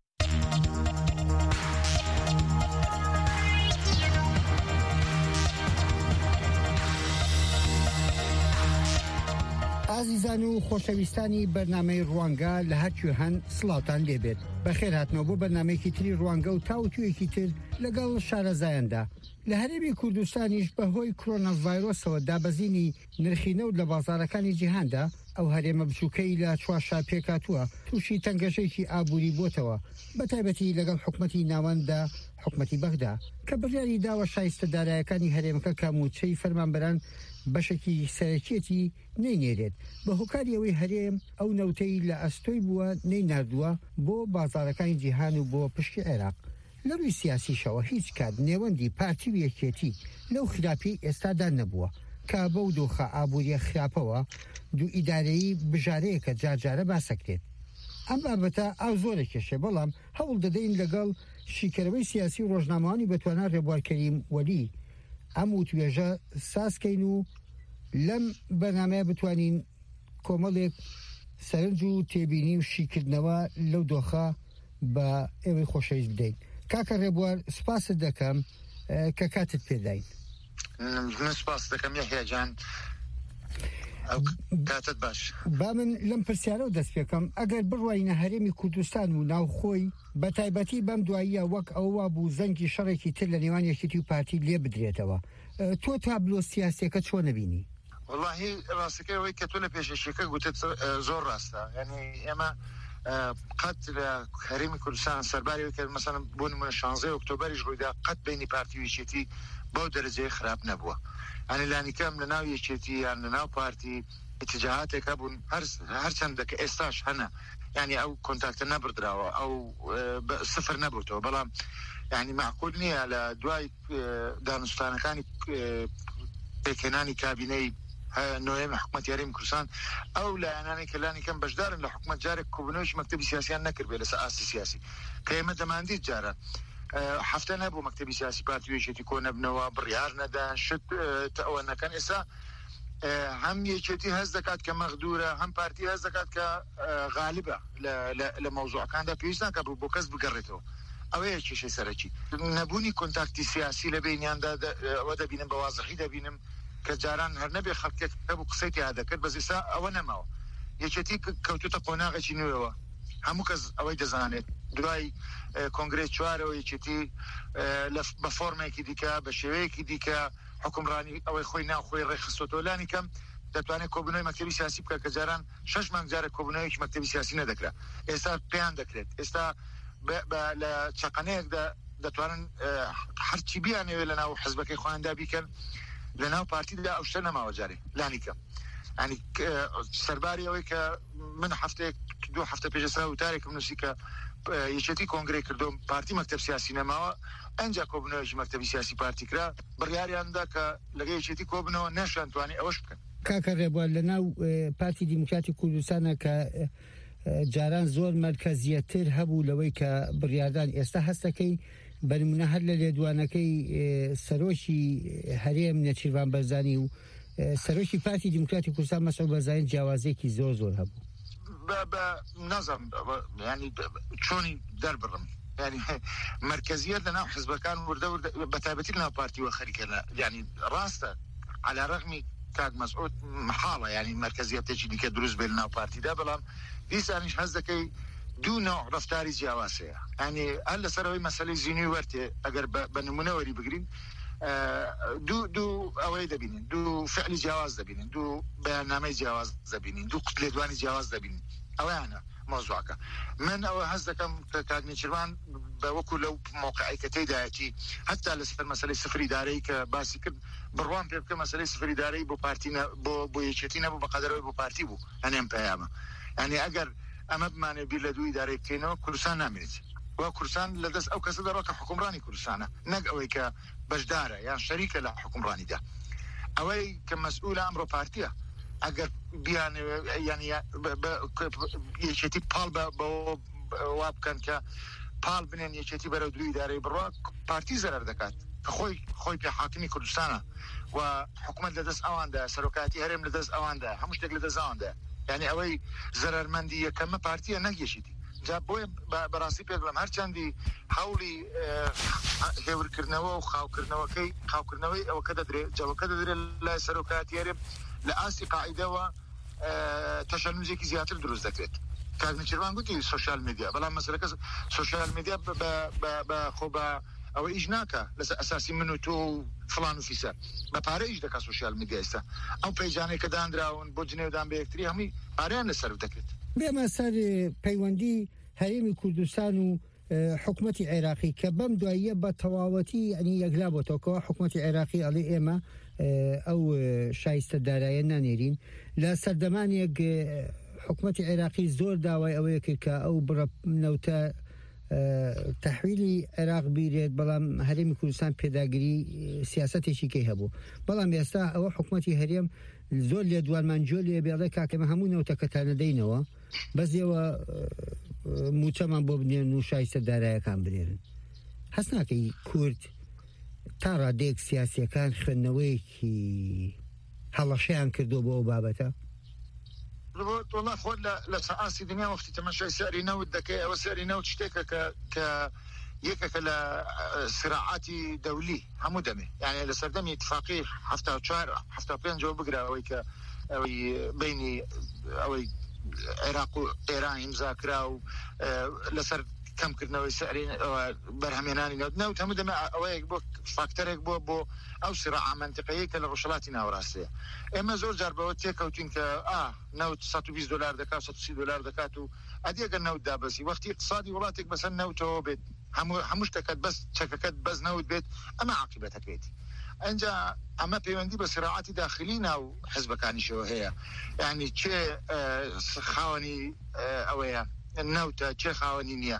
عزیزان و خۆشەویستانی بەرنامەی ڕوانگە لە هەرکوێ هەن سڵاوتان لێبێت بەخێر هاتنەوە بۆ بەرنامەیەکی تری ڕوانگە و تاوتوێکی تر لەگەڵ شارەزایەندا لە هەرێمی کوردستانیش بەهۆی کۆرۆناڤایرۆسەوە دابەزینی نرخی نەوت لە بازاڕەکانی جیهاندا ئەو هەرێمە بچووکەی لە چوارشار پێکاتووە تووشی تەنگەشەیەکی ئابووری بۆتەوە بەتایبەتی لەگەڵ حکومەتی ناوەندا حکومەتی بەغدا کە بڕیاری داوە شایستەدارایەکانی هەرێمەکە کاموچەی فەرمانبەران بەشێکی سەرەکیەتی نەینێرێت بە هۆکاری ئەوەی هەرێم ئەو نەوتەی لە ئەستۆی بووە نەیناردووە بۆ بازاڕەکانی جیهان و بۆ پشکی عێراق لە ڕووی سیاسیشەوە هیچ کات نێوەندی پارتی و یەکێتی لەو خراپی ئێستادا نەبووە کە بەو دۆخە ئابووریە خراپەوە دوو ئیدارەیی بژارەیەکە جارجارە باسەکرێت ئەم بابەتە ئاو زۆرە کێشێ بەڵام هەوڵ دەدەین لەگەڵ شیکەرەوەی سیاسی و ڕۆژنامەوانی بەتوانە ڕێبوارکەریم وەلی ئەم و توێژە ساسکەین و لەم بەرنامەیە بتوانین کۆمەڵێک سەرنج و تێبینی و شیکردنەوە لەو دۆخە بە ئێوەی خۆشەویست بدەین کاکە ڕێبوار سپاست دەکەم کە کاتت پێداین من سپاس دەکەم یەحیاجان کاتت باش با من لەم پرسیارەوە دەست پێکەم ئەگەر بڕواینە هەرێمی کوردستان و ناوخۆی بە تایبەتی بەم دواییە وەک ئەووا بوو زەنگی شەڕێکی تر لە نێوان یەکێتی و پارتی لێ بدرێتەوە تۆ تابلۆ سیاسیەکە چۆن نەبینی؟ واللهی ڕاستەکەی کە تۆ لە پێشەشیەکە گوتت زۆر ڕاستە یعنی ئێمە قەت لە هەرێمی کوردستان سەرباری کرد مەسەڵەن بۆ نمونە شانزەی ئۆکتۆبەریش ڕوویدا قەت بینی پارتی و یەکێتی بەو دەرەجەی خراپ نەبووە ئەنی لانیکەم لە ناو یەکێتی یان لە ناو پارتی اتجاهاتێکە بوون هەرچەندەکە ئێستاش هەنە یعنی ئەو کۆنتاکتە نەبردراوە ئەو سفر نەبووتەوە بەڵام یعنی معقول نییە لە دوای دانوستانەکانی پێکهێنانی کابینەی نوێم حکومەت یاریمی کوردستان ئەو لایەنانی کە لانیکەم بەشدارن لە حکومەت جارێک کۆبوونەوەیش مەکتەبی سیاسیان نەکرد بێ لەسەر ئاسی سیاسی کە ئێمە دەماندیت جارە هەفتە نەبوو مەکتەبی سیاسی پارتی و یەکێتی کۆ نەبنەوە بڕیار نەدان شت ئەوە نەکەن ئێستا هەم یەکێتی هەست دەکات کە مەغدورە هەم پارتی هەست دەکات کە غالیبە لە مەوزوعەکاندا پێویست ناکە بۆ کەس بگەڕێتەوە ئەوەیە کێشەی سەرەکی نەبوونی کۆنتاکتی سیاسی لە بینیاندا ئەوە دەبینم بە وازەحی دەبینم کە جاران هەر نەبێ خەڵکێک هەبوو قسەی تیا دەکرد بەس ئێستا ئەوە نەماوە یەکێتی کەوتوتە قۆناغێکی نوێەوە هەموو کەس ئەوەی دەزانێت دوای کۆنگرێس چوارەوە یەکێتی بە فۆرمێکی دیکە بە شێوەیەکی دیکە حکومڕانی ئەوەی خۆی ناوخۆی ڕێخستۆتۆلانی کەم دەتوانێت کۆبوونەوەی مەکتەبی سیاسی بکە کە جاران شەش مانگ جارە کۆبوونەوەیەکی مەکتەبی سیاسی نەدەکرا ئێستا پێیان دەکرێت ئێستا لە چەقەنەیەکدا دەتوانن هەرچی بیانەوێت لە ناو حزبەکەی خۆیاندا بیکەن لە ناو پارتیدا ئەو شتە نەماوە جارێ لانیکەم ینی سەرباری ئەوەی کە من هەفتەیەک دوو هەفتە پێشەسا وتارێکم نووسی کە یەکێتی کۆنگرێ کردوم پارتی مەکتەب سیاسی نەماوە ئەنجا کۆبوونەوەیەکی مەکتەبی سیاسی پارتی کرا بڕیاریاندا کە لەگەڵ یەکێتی کۆبنەوە نەشان توانی ئەوەش بکەن کاکە ڕێبوار لە ناو پارتی دیموکراتی کوردستانە کە جاران زۆر مەرکەزیەتر هەبوو لەوەی کە بڕیاردان ئێستا هەستەکەی بەنمونە هەر لە لێدوانەکەی سەرۆکی هەرێم نەچیروان بەرزانی و سەرۆکی پارتی دیموکراتی کوردستان مەسعود بەرزانی جیاوازێکی زۆر زۆر هەبوو نازم ینی چۆنی دەربڕم ینی مرکزیت لەناو حزبەکان وردە بەتایبەتی لەناو پارتیوە خەریکە ینی ڕاستە على ڕەغمی کاک مەسعود محاڵە ینی مرکزیەتێکی دیکە دروست بێ لەناو پارتیدا بەڵام دیسانیش هەست دەکەی دوو نوع ڕفتاری جیاوازەیە ینی هەر لەسەرەوەی مەسەلەی زینی وەرتێ ئەگەر بە نمونەوەری بگرین دوو دوو ئەوەی دەبینین دوو فعلی جیاواز دەبینین دوو بەیاننامەی جیاواز دەبینین دوو لێدوانی جیاواز دەبینین ئەوەیانە مۆزوعەکە من ئەوە هەست دەکەم کە کاک نێچیروان بە وەکو لەو موقعی کە تێدایەتی هەتا لەسەر مەسەلەی سفری دارەیی کە باسی کرد بڕوان پێ بکە مەسەلەی سفری دارەیی بۆ پارتی بۆ بۆ یەکێتی نەبوو بەقەدەرەوەی بۆ پارتی بوو هەنێم پەیامە ینی ئەگەر ئەمە بمانێ بیر لە دووی دارەی بکەینەوە کوردستان نامێت و کوردستان لەدەست ئەو کەسە دەڕۆ کە حکومڕانی کوردستانە نەک ئەوەی کە بەشدارە یان شەریکە لە حکومڕانیدا ئەوەی کە مەسئولە ئەمڕۆ پارتیە ئەگەر بیان ینی یەکێتی پاڵ وا بکەن کە پاڵ بنێن یەکێتی بەرەو دوی ئیدارەی بڕوا پارتی زەرەر دەکات کە خۆی خۆی پێ حاکمی کوردستانە و حکومت لەدەست ئەواندا سەرۆکاتی هەرێم لەدەست ئەواندا هەموو شتێک لەدەست ئەواندا یعنی ئەوەی زەرەرمەندی یەکەمە پارتیە نەگەشیتی جا بۆیە بەڕاستی پێ بڵم هەرچەندی هەوڵی هێورکردنەوە و خاوکردنەوەکەی خاوکردنەوەی ئەوە کە دەدرێت جەوەکە دەدرێت لای سەرۆکاتی هەرێم لە ئاستی قاعیدەوە تەشەنوزێکی زیاتر دروست دەکرێت کاگنیچیروان گوتی سوشال میدیا بەڵام مەسەلەکە سوشال میدیا بە خۆ بە ئەوە ئیش ناکە لەسەر ئەساسی من و تۆ و فڵان و فیسە بە پارە ئیش دەکات سوشال میدیا ئێستا ئەو پەیجانەی کە دانراون بۆ جنێودان بە یەکتری هەمووی پارەیان لەسەر دەکرێت بێمە سەر پەیوەندی هەرێمی کوردستان و حکومەتی عێراقی کە بەم دواییە بە تەواوەتی ئەنی یەکلا بۆتەوەکەوە حکومەتی عێراقی ئەڵێ ئێمە ئەو شایستە دارایە نانێرین لە سەردەمانێک حکومەتی عێراقی زۆر داوای ئەوەیە کرد کە ئەو بڕە نەوتە تەحویلی عێراق بیرێت بەڵام هەرێمی کوردستان پێداگیری سیاسەتێکی کەی هەبوو بەڵام ئێستا ئەوە حکومەتی هەرێم زۆر لێ دوانمان جۆ لێ بێڵێ کاکەمە هەموو نەوتەکەتان دەینەوە بەزیەوە موچەمان بۆ بنێن و شایستە دارایەکان بنێرن هەست ناکەی کورد تا ڕادێک سیاسیەکان خوێندنەوەیەکی هەڵەشەیان کردو بۆ ئەو بابەتە والله خۆ لە سەعاسی دنیا وەختی تەماشای سەری نەوت دەکەی ئەوە سەری نەوت شتێکە کە یەکێکە لە سراعاتی دەولی هەموو دەمێ یعنی لە سەردەمی اتفاقی هەفتا و چوار هەفتا و پێنجەوە بگرا ئەوەی کە ئەوەی بینی ئەوەی عێراق و ئێران ئیمزا کرا و لەسەر کەمکردنەوەی سەری بەرهەمێنانی نەوت نەوت هەموو دەمێ ئەوەیەک بۆ فاکتەرێک بووە بۆ ئەو سراعە مەنتیقەیە کە لە ڕۆژهەڵاتی ناوەڕاستەیە ئێمە زۆر جار بەوە تێکەوتین کە ئا نەوت سەد و بیست دلار دەکات سەد و سی دلار دەکات و ئەدیەگە نەوت دابەسی وەختی اقتصادی وڵاتێک بەسەر نەوتەوە بێت هەموو شتەکەت بەس چەکەکەت بەس نەوت بێت ئەمە عاقبەتەکەیت ئەنجا ئەمە پەیوەندی بە سراعەتی داخلی ناو حزبەکانیشەوە هەیە یعنی چێ خاوەنی ئەوەیە نەوتە چێ خاوەنی نییە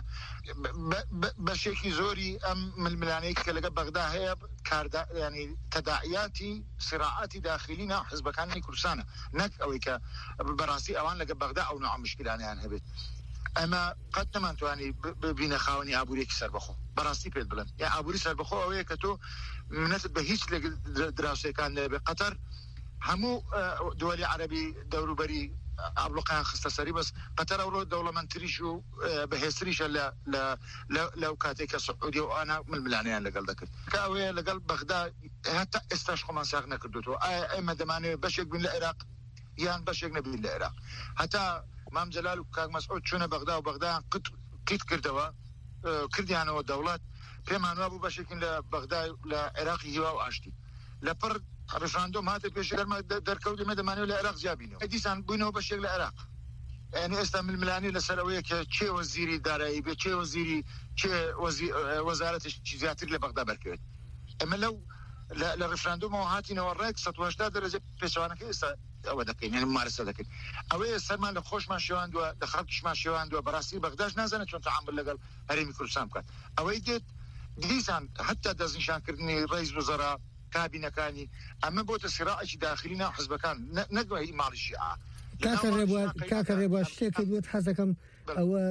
بەشێکی زۆری ئەم ململانەی کە لەگە بەغدا هەیە ینی تەداعیاتی سراعاتی داخلی ناو حزبەکانی کوردستانە نەک ئەوەی کە بەڕاستی ئەوان لەگە بەغدا ئەو نوع مشکلانیان هەبێت ئەمە قەت نەمانتوانی ببینە خاوەنی ئابوورێکی سەربەخۆ بەڕاستی پێت بڵێن یا ئابووری سەربەخۆ ئەوەیە کە تۆ منەتت بە هیچ لە دراوسەکان نەبێت قەتەر هەموو دووەلی عەرەبی دەوروبەری ئابلوقیان خستە سەری بەس قەتەر ئەوڕۆ دەوڵەمەندتریش و بەهێزتریشە لەو کاتێک کە سعودی و ئانا ململانیان لەگەڵ دەکرد کە ئەوەیە لەگەڵ بەغدا هەتا ئێستاش خۆمان ساغ نەکردوەوە ئایا ئێمە دەمانەوێت بەشێک بین لە عێراق یان بەشێک نەبین لە عێراق هەتا مام جەلال و کاک مەسعود چوونە بەغدا و بەغدایان قیت کردەوە کردیانەوە دەوڵەت پێمان وا بوو بەشێکین لە بەغدا لە عێراقی هیوا و ئاشتی لە پڕ ڕفراندۆم هاتە پێش گەرمە دەرکەوت ئێمە دەمانێت لە عێراق جیابینەوە دیسان بووینەوە بەشێک لە عێراق یعنی ئێستا ململانی لەسەرەوەیە کە چێ وەزیری دارایی بێت چێ وەزیری چێ وەزارەتێکی زیاتر لە بەغدا بەرکەوێت ئەمە لەو لە ڕفراندۆمەوە هاتینەوە ڕێک سەد و هەژدە دەرەجە پێچەوانەکە ئێستا ئەوە دەکەین یعنی ممارسە دەکەین ئەوەیە سەرمان لە خۆشمان شێواندووە لە خەڵکیشمان شێواندووە بەڕاستی بەغداش نازانێت چۆن تەعامل لەگەڵ هەرێمی کوردستان بکات ئەوەی دێت دیسان حتا دەستنیشانکردنی ڕئیس وزەرا کابینەکانی ئەمە بۆتە سراعێکی داخلی ناو حزبەکان نەگوای ماڵی شیعە کاکە ڕێبوار شتێکی دوێت حەزەکەم ئەوە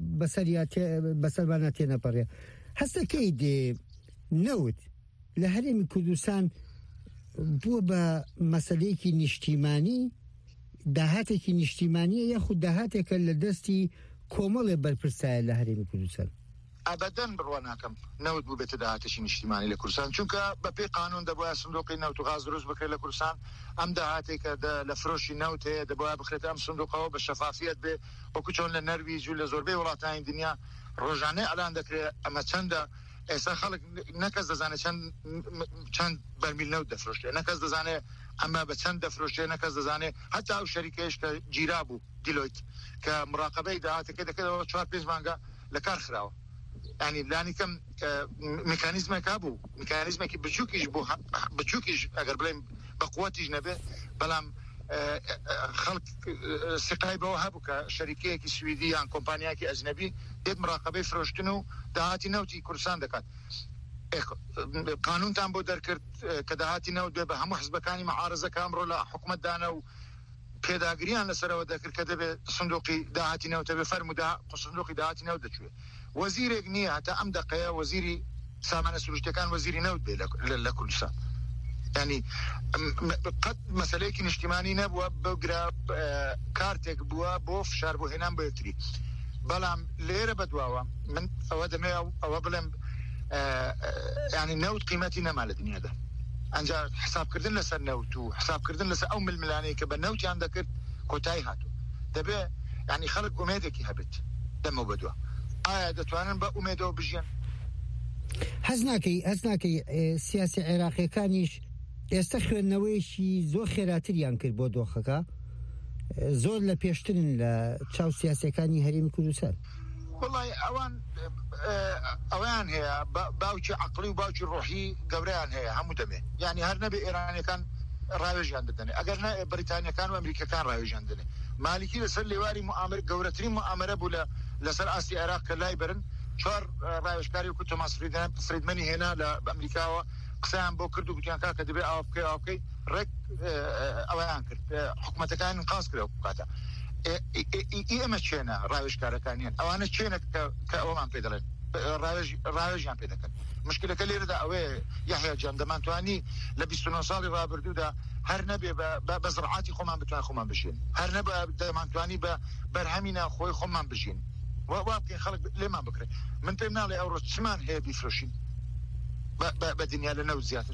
بەسەربانە تێنەپەڕێ هەستەکەی دێ نەوت لە هەرێمی کوردستان بووە بە مەسەلەیەکی نیشتیمانی داهاتێکی نیشتیمانیە یاخود داهاتێکە لە دەستی کۆمەڵێ بەرپرسایە لە هەرێمی کوردستان ئەبەدەن بڕوا ناکەم نەوت بوو بێتە داهاتێکی نیشتیمانی لە کوردستان چونکە بەپێی قانون دەبووە سندوقی نەوت و غاز دروست بکرێت لە کوردستان ئەم داهاتێکە لە فرۆشی نەوت هەیە دەبووە بخرێت ئەم سندوقەوە بە شەفافیەت بێ وەکو چۆن لە نەرویج و لە زۆربەی وڵاتانی دنیا ڕۆژانەی ئەلان دەکرێت ئەمە چەندە ئێستا خەڵک نەکەس دەزانێت چەند بەرمیل نەوت دەفرۆشتێ نەکەس دەزانێت ئەمە بە چەند دەفرۆشتێ نەکەس دەزانێت هەتا ئەو شەریکەیەش کە گیرا بوو دیلۆیت کە مراقبەی داهاتەکە دەکەوە چوار پێنج مانگە لە کار خراوە ینی لانی کەم میکانیزمێکا بوو میکانیزمێکی بچووکیش بوو بچووکیش ئەگەر بڵێم بە قووەتیش نەبێ بەڵام خەڵک سقای بەوە هەبوو کە شەریکەیەکی سویدی یان کۆمپانیاکی ئەجنەبی دێت مراقبەی فرۆشتن و داهاتی نەوتی کوردستان دەکات قانونتان بۆ دەرکرد کە داهاتی نەوت بێ بە هەموو حزبەکانی مەعارەزەکە ئەمڕۆ لە حکوومەتدانە و پێداگریان لەسەرەوە دەکرد کە دەبێت سندوقی داهاتی نەوت دەبێت فەرمودا سندوقی داهاتی نەوت دەچوێت وەزیرێک نییە هەتا ئەم دقەیە وەزیری سامانە سروشتەکان وەزیری نەوت بێ لە کوردستان ینی قەت مەسەلەیەکی نیشتیمانی نەبووە بگرە کارتێک بووە بۆ فشار بۆ هێنان بە یەکتری بەڵام لێرە بەدواوە من ئەوە دەمێ ئەوە بڵێم ینی نەوت قیمەتی نەما لە دنیادا ئەنجا حسابکردن لەسەر نەوت و حسابکردن لەسەر ئەو ململانەیە کە بە نەوتیان دەکرد کۆتایی هاتوو دەبێ ینی خەڵک ئومێدێکی هەبێت دەمە بەدووە ئایا دەتوانن بە ئومێدەوە بژیان حەز ناکەی هەز ناکەی سیاسی عێراقیەکانیش ئێستا خوێندنەوەیەکی زۆر خێراتریان کرد بۆ دۆخەکە زۆر لە پێشترن لە چاو سیاسەکانی هەرێمی کوردستان والله ئەوان ئەویان هەیە باوکی عقلی و باوکی ڕۆحی گەورەیان هەیە هەموو دەمێ یعنی هەر نەبێ ئێرانیەکان ڕاوێژیان دەدەنێ ئەگەر نە بریتانیەکان و ئەمریکەکان ڕاوێژیان دەنێ مالیکی لەسەر لێواری موعامر گەورەترین موعامرە بوو لە لەسەر ئاستی عێراق کە لای برن چوار ڕاوێژکاری وکو تۆماس فریدمەنی هێنا لە ئەمریکاوە قسەیان بۆ کرد و گوتیان کاکە دەبێ ئاوا بکەی ئاوا بکەی ڕێک ئەوەیان کرد حکومەتەکان قاس کرا کاتە ئێمە چێنە ڕاوێژکارەکانیان ئەوانە چێنە کە ئەوەمان پێ دەڵێن ڕاوێژیان پێ دەکەن مشکلەکە لێرەدا ئەوەیە یحیا جان دەمانتوانی لە بیست و نۆ ساڵی ڕابردوودا هەر نەبێ بە زڕعاتی خۆمان بتوان خۆمان بژین هەر نەبە دەمانتوانی بە بەرهەمی ناخۆی خۆمان بژین وا بکەین خەڵک لێمان بکرێت من پێم ناڵێ ئەوڕۆ چمان هەیە بیفرۆشین بە دنیا لە نەوت زیاتر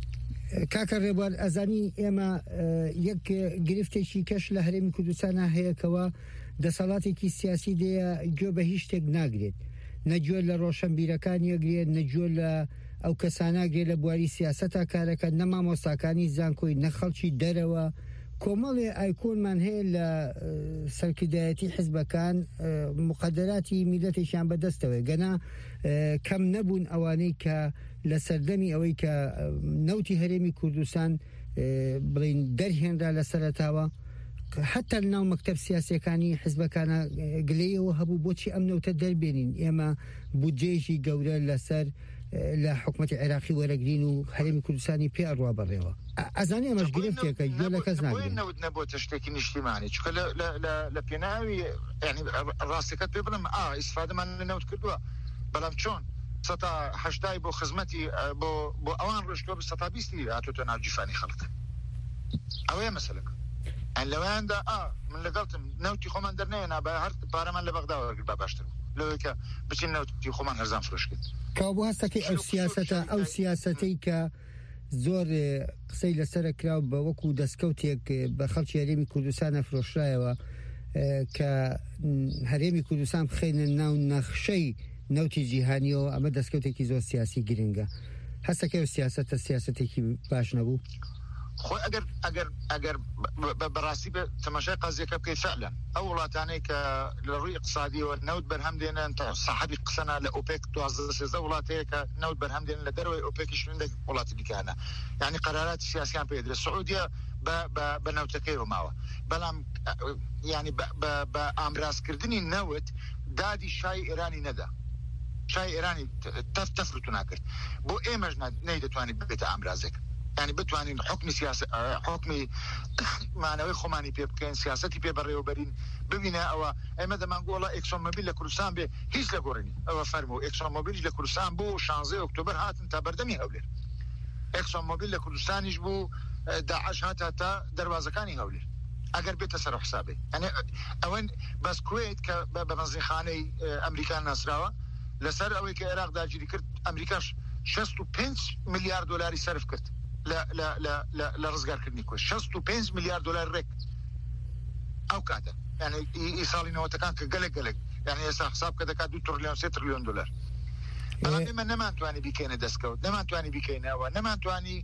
کاکە ڕێبوار ئەزانی ئێمە یەک گرفتێکی کەش لە هەرێمی کوردستانە هەیەکەوە دەسەڵاتێکی سیاسی دەیە گوێ بە هیچ شتێک ناگرێت نەگوێ لە ڕۆشنبیرەکانی ئەگرێت نەگوێ لە ئەو کەساناگرێت لە بواری سیاسەتا کارەکە نە مامۆستاکانی زانکۆی نە خەڵکی دەرەوە کۆمەڵێ ئایکۆنمان هەیە لە سەرکردایەتی حیزبەکان مقدراتی میلەتێکیان بەدەستەوەی گەنا کەم نەبوون ئەوانەی کە لە سەردەمی ئەوەی کە نەوتی هەرێمی کوردستان بڵین دەرهێنرا لە سەرەتاوە حتا لە ناو مەکتەب سیاسیەکانی حیزبەکانە گلەیەوە هەبوو بۆچی ئەم نەوتە دەربێنین ئێمە بودجێژی گەورە لەسەر لە حکومەتی عێراقی وەرەگرین و هەرێمی کوردستانی پێ ئەڕوا بڕێەوە ئەزانی ئەمەش گرفتێکە گوێ لە کەس ناگرێت نەوت نەبووە شتێکی نیشتیمانی چکە لە پێناوی ینی ڕاستەکەت پێ بڵم ئا ئیسفادەمان لە نەوت کردووە بەڵام چۆن سەتا هەشتای بۆ خزمەتی بۆ بۆ ئەوان ڕۆشتووە بە سەتا بیستی هاتوۆتە ناو جیفانی خەڵک ئەوەیە مەسەلەکە ئەن لەوەیاندا ئا من لەگەڵتم نەوتی خۆمان دەرنێنا بە هەر پارەمان لە بەغدا وەرگرت با باشتر لەوەی کە بچین نەوتی خۆمان هەرزان فرۆش کرد کاو بۆ هەستەکەی ئەو سیاسەتە ئەو سیاسەتەی کە زۆر قسەی لەسرە کراو بە وەکو دەستکەوتێک بە خەڵکی هەرێمی کوردستانە فرۆشرایەوە کە هەرێمی کوردستان بخەینە ناو نەخشەی نەوتی جیهانیەوە ئەمە دەستکەوتێکی زۆر سیاسی گرنگە هەستەکەی ئەو سیاسەتە سیاسەتێکی باش نەبوو خۆی ئەگەر ئەگەر ئەگەر بەڕاستی بە تەماشای قازیەکە بکەی فعلا ئەو وڵاتانەی کە لە ڕووی اقتصادیەوە نەوت بەرهەم دێنن تا ساحەبی قسەنا لە ئۆپێک دوازدە سێزدە وڵاتەیە کە نەوت بەرهەم دێنن لە دەرەوەی ئۆپێکی شوێندە وڵاتی دیکانە یعنی قەراراتی سیاسیان پێ دەدرێت سعودیە بە نەوتەکەی وماوە بەڵام یعنی بە ئامرازکردنی نەوت دادی شای ئێرانی نەدا شای ئێرانی تەف تەفرتو ناکرد بۆ ئێمەش نەیدەتوانێت ببێتە ئامرازێک يعني بتوانین حکمی سیاست حکمی معنوی خۆمانی پێ بکەین سیاستی پێ بەڕێوەبەرین ببینە ئەوە ئێمە دەمانگوڵە ئێکسۆمۆبیل لە کوردستان بێ هیچ لە گۆڕنی ئەوە فەرموو ئێکسۆمۆبیل لە کوردستان بوو شانزەی ئۆکتۆبەر هاتن تا بەردەمی هەولێر ئێکسۆمۆبیل لە کوردستانیش بوو داعش هاتە تا دەروازەکانی هەولێر ئەگەر بێتە سەر حسابێ يعني ئەوەن بەس کوێیت کە بە بەنزیخانەی ئەمریکا ناسراوە لەسەر ئەوەی کە عێراق داگیری کرد ئەمریکاش شەست و پێنج میلیارد دۆلاری سەرف کرد لا لا لا لا لا ڕزگارکردنی کوێ شەست و پێنج میلیارد دلار ڕێک ئەو کاتە یعنی ئیساڵی نەوەتەکان کە گەلێک گەلێک یعنی ئێستا حساب کە دەکات دو تریلیۆن سێ تریلیۆن دلار بەڵام ئێمە نەمانتوانی بیکەینە دەستکەوت نەمانتوانی بیکەینەوە نەمانتوانی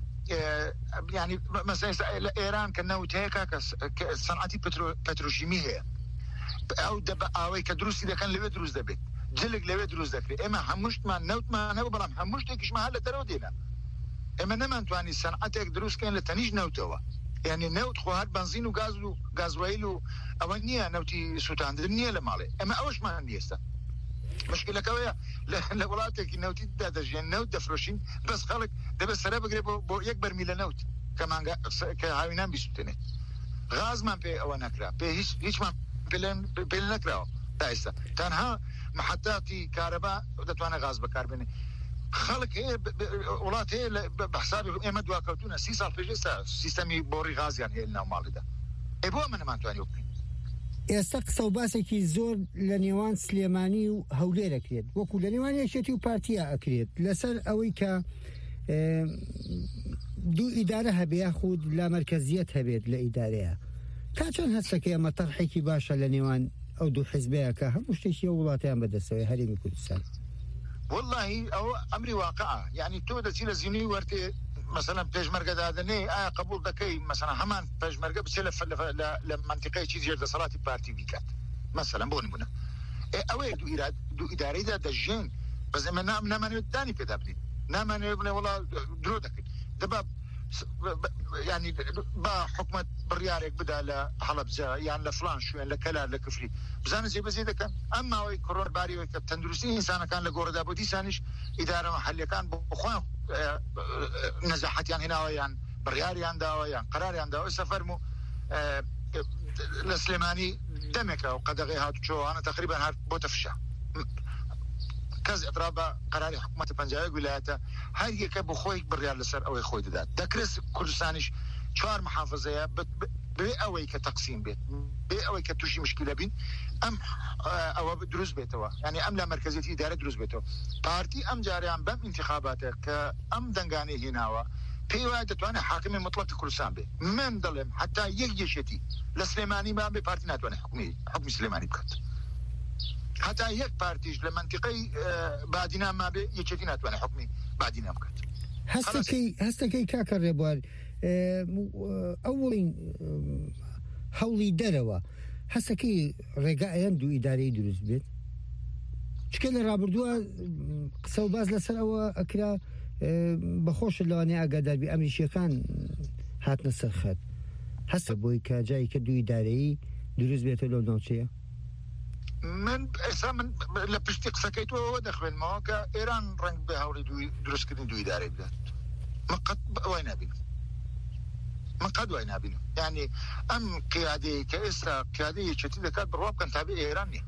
یعنی مەسەلەن لە ئێران کە نەوت هەیە کە سەنعەتی پەترۆشیمی هەیە ئەو دەبە ئاوەی کە دروستی دەکەن لەوێ دروست دەبێت جلێک لەوێ دروست دەکرێت ئێمە هەموو شتمان نەوتمان هەبوو بەڵام هەموو شتێکیشمان هەر لە دەرەوە دێنا ئێمە نەمانتوانی سەنعەتێک دروستکەین لە تەنیش نەوتەوە یعنی نەوت خۆ هەر بەنزین و گاز و گازوایل و ئەوە نییە نەوتی سوتاندن نییە لە ماڵێ ئەمە ئەوەشمان نیێستا مشکلەکەوەیە لە وڵاتێکی نەوتی دادەژێن نەوت دەفرۆشین بەس خەڵک دەبێت سەرە بگرێت بۆ یەک بەرمیلە نەوت کە هاوینان بیسووتێنێت غازمان پێ ئەوە نەکرا پێ هیچ هیچمان پێ نەکراوە تا ئێستا تەنها محەتاتی کارەبا دەتوانێت غاز بەکاربێنێ خەڵک هەیە وڵات هەیە بە حسابی ئێمە دواکەوتونە سی ساڵ پێش ئێستا سیستەمی بۆڕی غازیان هەیە لە ناو ماڵیدا ئێ بۆ ئەمە نەمانتوانی بکەین. ئێستا قسە و باسێکی زۆر لە نێوان سلێمانی و هەولێر ئەکرێت وەکو لە نێوان یەکێتی و پارتیا ئەکرێت لەسەر ئەوەی کە دوو ئیدارە هەبێ یاخود لا مەرکەزیەت هەبێت لە ئیدارەیە تا چەند هەستەکە ئەمە تەرحێکی باشە لە نێوان ئەو دوو حیزبەیە کە هەموو شتێکی وڵاتیان بەدەستەوەی هەرێمی کوردستان؟ والله ئەو ئەمری واقعە یعنی تۆ دەچی لە زیینی وەرتێ مثلا پێشمەرگە دادنێ ئایا قبول دەکەی مثلا هەمان پێشمەرگە بچێ لە منطقەیەکی زێردەسەڵاتی پارتی بیکات مثلا بۆ نمونە ئەوەیە دوو ئیدارەیدا دەژێن بەس ئێمە نامانوێت دانی پێدا بدەین نامانوێت بڵێ وەڵا درۆ دەکەین دەبا يعني با حکومت بڕیارێک بدا لە هەڵەبجە یان لە فلان شوێن لە کەلار لە کفری بزانە جێبەجێ دەکەن ئەمما ئەوەی کڕۆرباریەوەی کە تەندروستی ئینسانەکان لە گۆڕەدا بۆ دیسانیش ئیدارە مەحەلیەکان بۆخۆیان نەزاحەتیان هێناوە یان بڕیاریان داوە یان قەراریان داوە سەفەرمو لە سلێمانی دەمێکە و قەدەغی هاتوچۆوانە تقریبا هات بۆتە فشا کەس ئەتراب بە قەراری حکوومەتە پەنجاوی ویلایەتە هەر یەکە بۆ خۆی بڕیار لەسەر ئەوەی خۆی دەدات دەکرێت کوردستانیش چوار محافظەیە بێ ئەوەی کە تەقسیم بێت بێ ئەوەی کە تووشی مشکلە بین ئەم ئەوە دروست بێتەوە ینی ئەم لە مەرکەزیەتی ئیدارە دروست بێتەوە پارتی ئەم جاریان بەم انتخاباتە کە ئەم دەنگانەی هێناوە پێی وایە دەتوانێت حاکمی مطلق کوردستان بێ من دەڵێم حتا یەک یەشێتی لە سلێمانی با بێ پارتی ناتوانێت حکومی حکمی سلێمانی بکات حتا یەک پارتیش لە منطقەی بادینا ما بێ یەکێتی ناتوانێت حکمی بادینا بکات. هەستەکەی هەستەکەی کاکە ڕێبوار ئەوڵین هەوڵی دەرەوە هەستەکەی ڕێگایەن دوو ئیدارەی دروست بێت چکە لە ڕابردووە قسە و باز لەسەر ئەوە ئەکرا بەخۆش لەوانەیە ئاگاداربی ئەمریکیەکان هاتنە سەرخەت هەستە بۆی کە جایی کە دوو ئیدارەیی دروست بێتە لەو ناوچەیە. من ئێستا من لە پشتی قسەکەی تۆەوە دەخوێنمەوە کە ئێران ڕنگ بە هەوڵی دوی دروستکردنی دوو ئیدارەی بدات من قەت ئەوەی نابینم من قەت وای نابینم یعنی ئەم قیادەیە کە ئێستا قیادەی یەکێتی دەکات بڕوا بکەن تابع ئێران نییە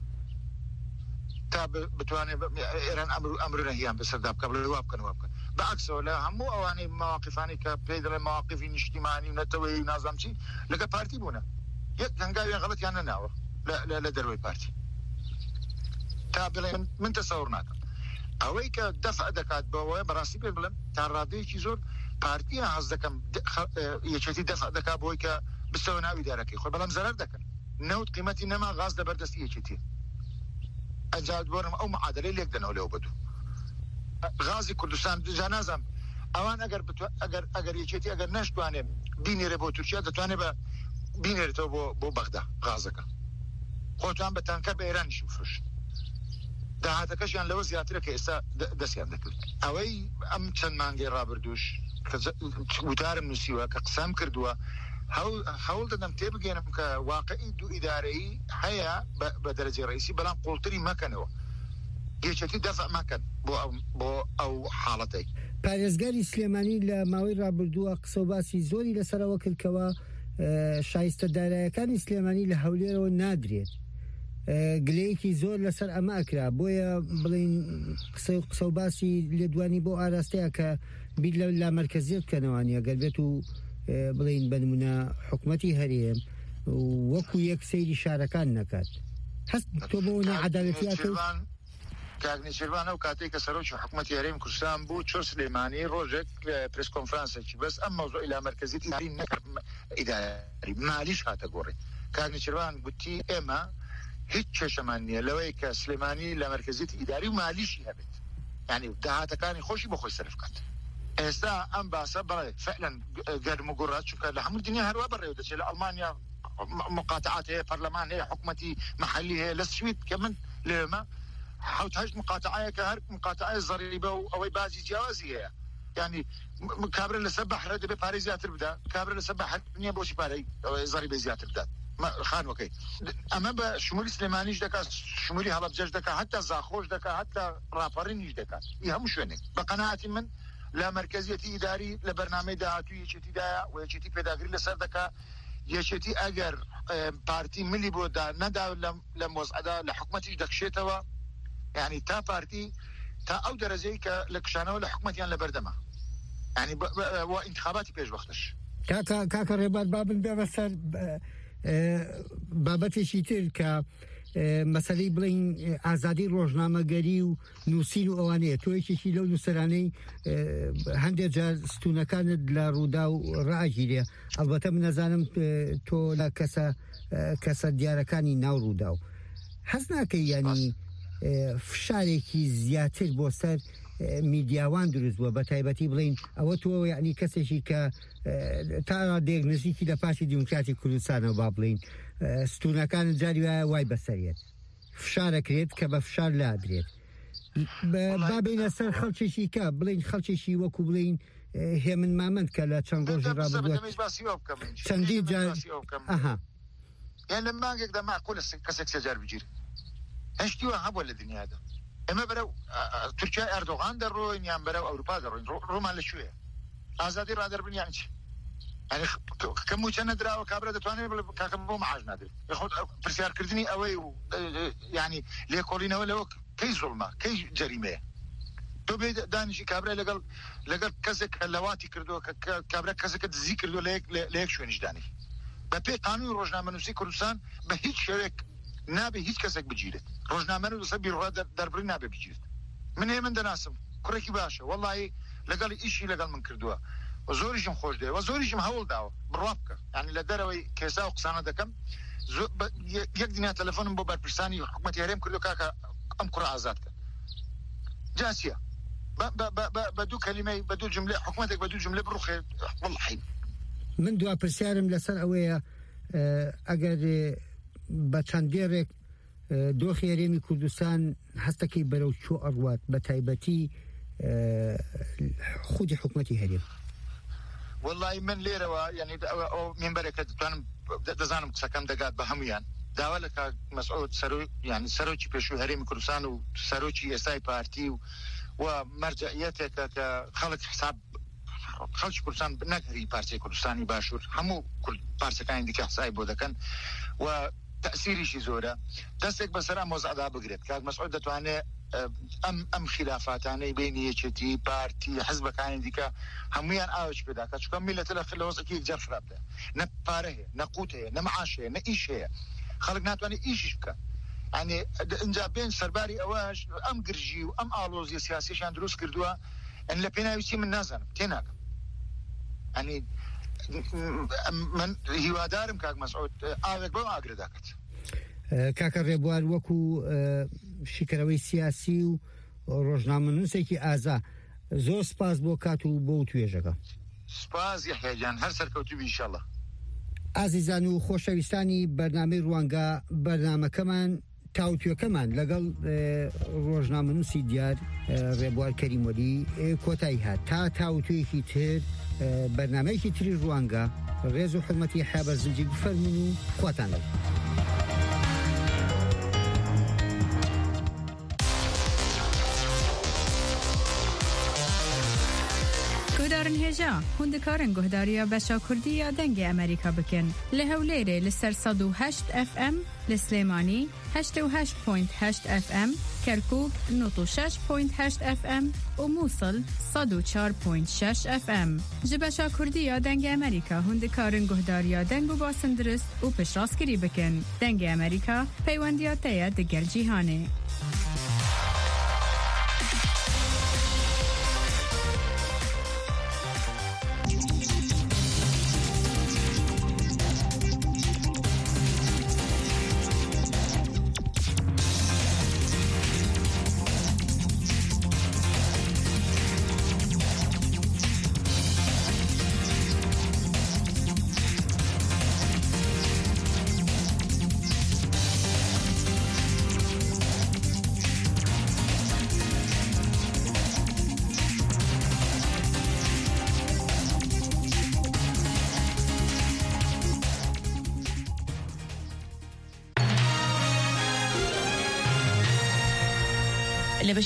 تا بتوانێت ئێران ئەمر نەهیان بەسەردا بکە بڵێ وا بکەن وا بکەن بەعکسەوە لە هەموو ئەوانەی مەواقفانی کە پێی دەڵێن مەواقفی نیشتیمانی و نەتەوەی نازام چی لەگە پارتی بوونە یەک هەنگاویان غەڵەتیان نەناوە لە دەروەی پارتی تا بڵێ من تەسەوڕ ناکەم ئەوەی کە دەفع دەکات بەوەیە بەڕاستی پێ بڵێم تا ڕادەیەکی زۆر پارتیە حەز دەکەم یەکێتی دەفع دەکات بۆی کە بستەوە ناو ئیدارەکەی خۆی بەڵام زەرەر دەکەن نەوت قیمەتی نەما غاز لەبەردەستی یەکێتیە ئەجاد بۆرم ئەو معادلەی لێک دەنەوە لەو بەدوو غازی کوردستان جا نازانم ئەوان ئەگەر ئەگەر ئەگەر یەکێتی ئەگەر نەشتوانێ بینێرە بۆ تورکیا دەتوانێت بە بینێرێتەوە بۆ بۆ بەغدا غازەکە خۆتان بە تانکە بە ئێرانیشی بفرۆشن داهاتەکەشیان لەوە زیاترە کە ئێستا دەستیان دەکرد ئەوەی ئەم چەند مانگەی ڕابردووش وتارم نووسیوە کە قسەم کردووە هەوڵ دەدەم تێبگەێنم کە واقعی دوو ئیدارەیی هەیە بە دەرەجەی ڕئیسی بەڵام قوڵتری مەکەنەوە یەکێتی دەفع مەکەن بۆ بۆ ئەو حاڵەتەی. پارێزگاری سلێمانی لە ماوەی ڕابردووە قسە و باسی زۆری لەسەرەوە کردکەوە شایستەدارایەکانی سلێمانی لە هەولێرەوە نادرێت گلەیەکی زۆر لەسەر ئەمە ئەکرا بۆیە بڵین قسە و باسی لێدوانی بۆ ئاراستەیە کە بیر لە لا مەرکەزیەت بکەنەوەنیە گەر بێت و بڵین بەنمونە حکوومەتی هەرێم وەکو یەک سەیری شارەکان نەکات هەست تۆ بۆ نەعەدالەتیە کرد کاگنیچێوان ئەو کاتێک کە سەرۆکی حکوومەتی هەرێمی کوردستان بوو چۆ سلێمانی ڕۆژێک پرس کۆنفرانسێکی بەس ئەم مەوزوعی لا مەرکەزیەتی نەکرد ئیداری مالیش هاتە گۆڕی کاگنیچێوان گوتی ئێمە هیچ کێشەمان نییە لەوەی کە سلێمانی لە مەرکەزیەتی ئیداری و مالیشی هەبێت یعنی داهاتەکانی خۆشی بۆ خۆی سەرف بکات ئێستا ئەم باسە بەڵێ فعلا گەرم و گوڕات چونکە لە هەموو دنیا هەروە بەڕێوە دەچێت لە ئەڵمانیا مقاطعات هەیە پەرلەمان هەیە حکوومەتی محلی هەیە لە سوید کە من لێمە حوت هەشت مقاطعەیە کە هەر مقاطعەیە زەریبە و ئەوەی بازی جیاوازی هەیە یعنی کابرا لەسەر بەحرە دەبێت پارەی زیاتر بدە کابرا لەسەر بەحر نییە بۆچی پارەی زەریبەی زیاتر بدات خانوەکەی ئەمە بە شمولی سلێمانیش دەکات شمولی هەڵەبجەش دەکات حتا زاخۆش دەکات حتا ڕاپەڕینیش دەکات هەموو شوێنێک بە قەناعەتی من لە مەرکەزیەتی ئیداری لە بەرنامەی داهاتووی یەکێتیدایە و یەکێتی پێداگری لەسەر دەکات یەکێتی ئەگەر پارتی ملی بۆ دا نەدا لە مۆزعەدا لە حکومەتیش دەخشێتەوە، یعنی تا پارتی تا ئەو دەرەجەی کە لە کشانەوە لە حکومەتیان لە بەردەما، یعنی انتخاباتی پێشوەختش. کاکە ڕێبات بابن بێ بەسەر بابەتێکی تر کە مەسەلەی بڵین ئازادی ڕۆژنامەگەری و نووسین و ئەوانەیە، تۆ یەکێکی لەو نووسەرانەی هەندێک جار ستونەکانت لە ڕوودا و ڕائگیرێ، ئەلبەتە من نەزانم تۆ لە کەسە کەسە دیارەکانی ناو ڕوودا و حەز ناکەی ینی فشارێکی زیاتر بۆ سەر میدیاوان دروست بووە، بە تایبەتی بڵین ئەوە تۆ یعنی کەسێکی کە تا دێک نزیکی لە پاشی دیموکراتی کوردستانەوە با بڵین ستونەکان جاری وایە وای بەسەریت فشارەکرێت کە بە فشار لادرێت، بابینە سەر خەڵکێکی کە بڵین خەڵکێکی وەکو بڵین هێمن مامەند کە لە چەند ڕۆژی ڕابردووە چەندی جار ئەها یان لە مانگێکدا ماقولە کەسێک سێجار بگیرێت، هەشتیوە هەبووە لە دنیادا. ئێمە بەرەو تورکیای ئەردۆغان دەڕۆین یان بەرەو ئەوروپا دەڕۆین، ڕۆمان لەکوێیە؟ ئازادی ڕادەربن یان چی؟ یعنی کەم و چەند نەدراوە کابرا دەتوانێت کاکەم بۆ مەعاش نادرێت، پرسیارکردنی ئەوەی و یعنی لێکۆڵینەوە لەوە کەی زوڵمە کەی جەریمەیە؟ تۆ بێ دانیشی کابرا لەگەڵ لەگەڵ کەسێک لەواتی کردووە کە کابرا کەسێکە دزی کردووە لە یەک شوێنیش دانی، بە پێی قانوی ڕۆژنامەنووسی کوردستان بە هیچ شێوەیەک نابێ هیچ کەسێک بگیرێت، ڕۆژنامەنووس لەسەر بیرۆ دەربڕی نابێ بگیرێت. من هێ من دەناسم کوڕێکی باشە وەڵڵی لەگەڵی ئیشی لەگەڵ من کردووە و زۆریشم خۆش دێ و زۆریشم هەوڵ داوە بڕوا بکە، یعنی لە دەرەوەی کێسا و قسانە دەکەم. یەک دینا تەلەفۆنم بۆ بەرپرسانی حکومەتی هەرێم کردو کاکە ئەم کوڕە ئازادکە. جاسیە بە دوو کەلیمەی بە دوو جملە حکومەتێک بە دوو جملە بڕوخێت وەڵڵی. من دوا پرسیارم لەسەر ئەوەیە ئەگەر بە چەندێڕێک دۆخی هەرێمی کوردستان هەستەکەی بەرەو چۆ ئەڕوات بە تایبەتی خودی حکومەتی هەرێم؟ وەڵڵی من لێرەوە یعنی ئەو مێنبەرێکە دەتوانم دەزانم قسەکەم دەگات بە هەمویان داوا لە کاک مەسعود یعنی سەرۆکی پێشووی هەرێمی کوردستان و سەرۆکی ئێستای پارتی و و مەرجعیەتێکە کە خەڵک حساب خەڵکی کوردستان نەکەری پارچەی کوردستانی باشوور هەموو پارچەکانی دیکە حسای بۆ دەکەن و تأثیریشی زۆرە، دەستێک بەسەر مۆزعەدا بگرێت. کاک مەسعود دەتوانێت ئەم ئەم خلافاتانەی بینی یەکێتی پارتی حزبەکانی دیکە هەمویان ئاوش پێدا کە چونکە میلەتە لە لەوەزێکی یەکجار خراپە، نە پارە هەیە نە قوت هەیە نە مەعاش هەیە نە ئیش هەیە، خەڵک ناتوانێت ئیشیش بکە. یعنی ئینجا بێن سەرباری ئەوەش ئەم گرژی و ئەم ئاڵۆزیە سیاسیشان دروست کردووە ئەن لە پێناویستی من نازانم تێناکەم. ینی من هیوادارم کاک مەسعود ئاوێک بەو ئاگرە داکات. کاکە ڕێبوار وەکو شیکەرەوەی سیاسی و ڕۆژنامەنووسێکی ئازا زۆر سپاس بۆ کات و بۆ توێژەکە. سپاس یحیەجان هەر سەرکەوتوبی ئینشاڵڵا. ئازیزان و خۆشەویستانی بەرنامەی ڕوانگە بەرنامەکەمان تاوتوێکەمان لەگەڵ ڕۆژنامەنووسی دیار ڕێبوار کەریمۆلی کۆتایی هات تا تاوتوێکی تر بەرنامەیەکی تری ڕوانگە ڕێز و حرمەتی حابەرزنجی بفەرمون و خواتان لەو. گۆدارن هێژا هوندەکارن گۆهداریە بەشا کوردی یا دەنگی ئەمریکا بکەن لە هەولێرێ لەسەر سەد و هەشت ئەف ئەم لە سلێمانی هەشتە و هەشت پۆینت هەشت ئەف ئەم کەرکووک نۆت و شەش پۆینت هەشت ئەف ئەم و مووسڵ سەد و چوار پۆینت شەش ئەف ئەم ji بەشا کوردی یا دەنگی ئەمریکا هوندەکارن گۆهداریە دەنگ و باسندرست و پشتڕاستکردی بکەن دەنگی ئەمریکا پەیوەندیاتەیە دەگەل جیهانێ.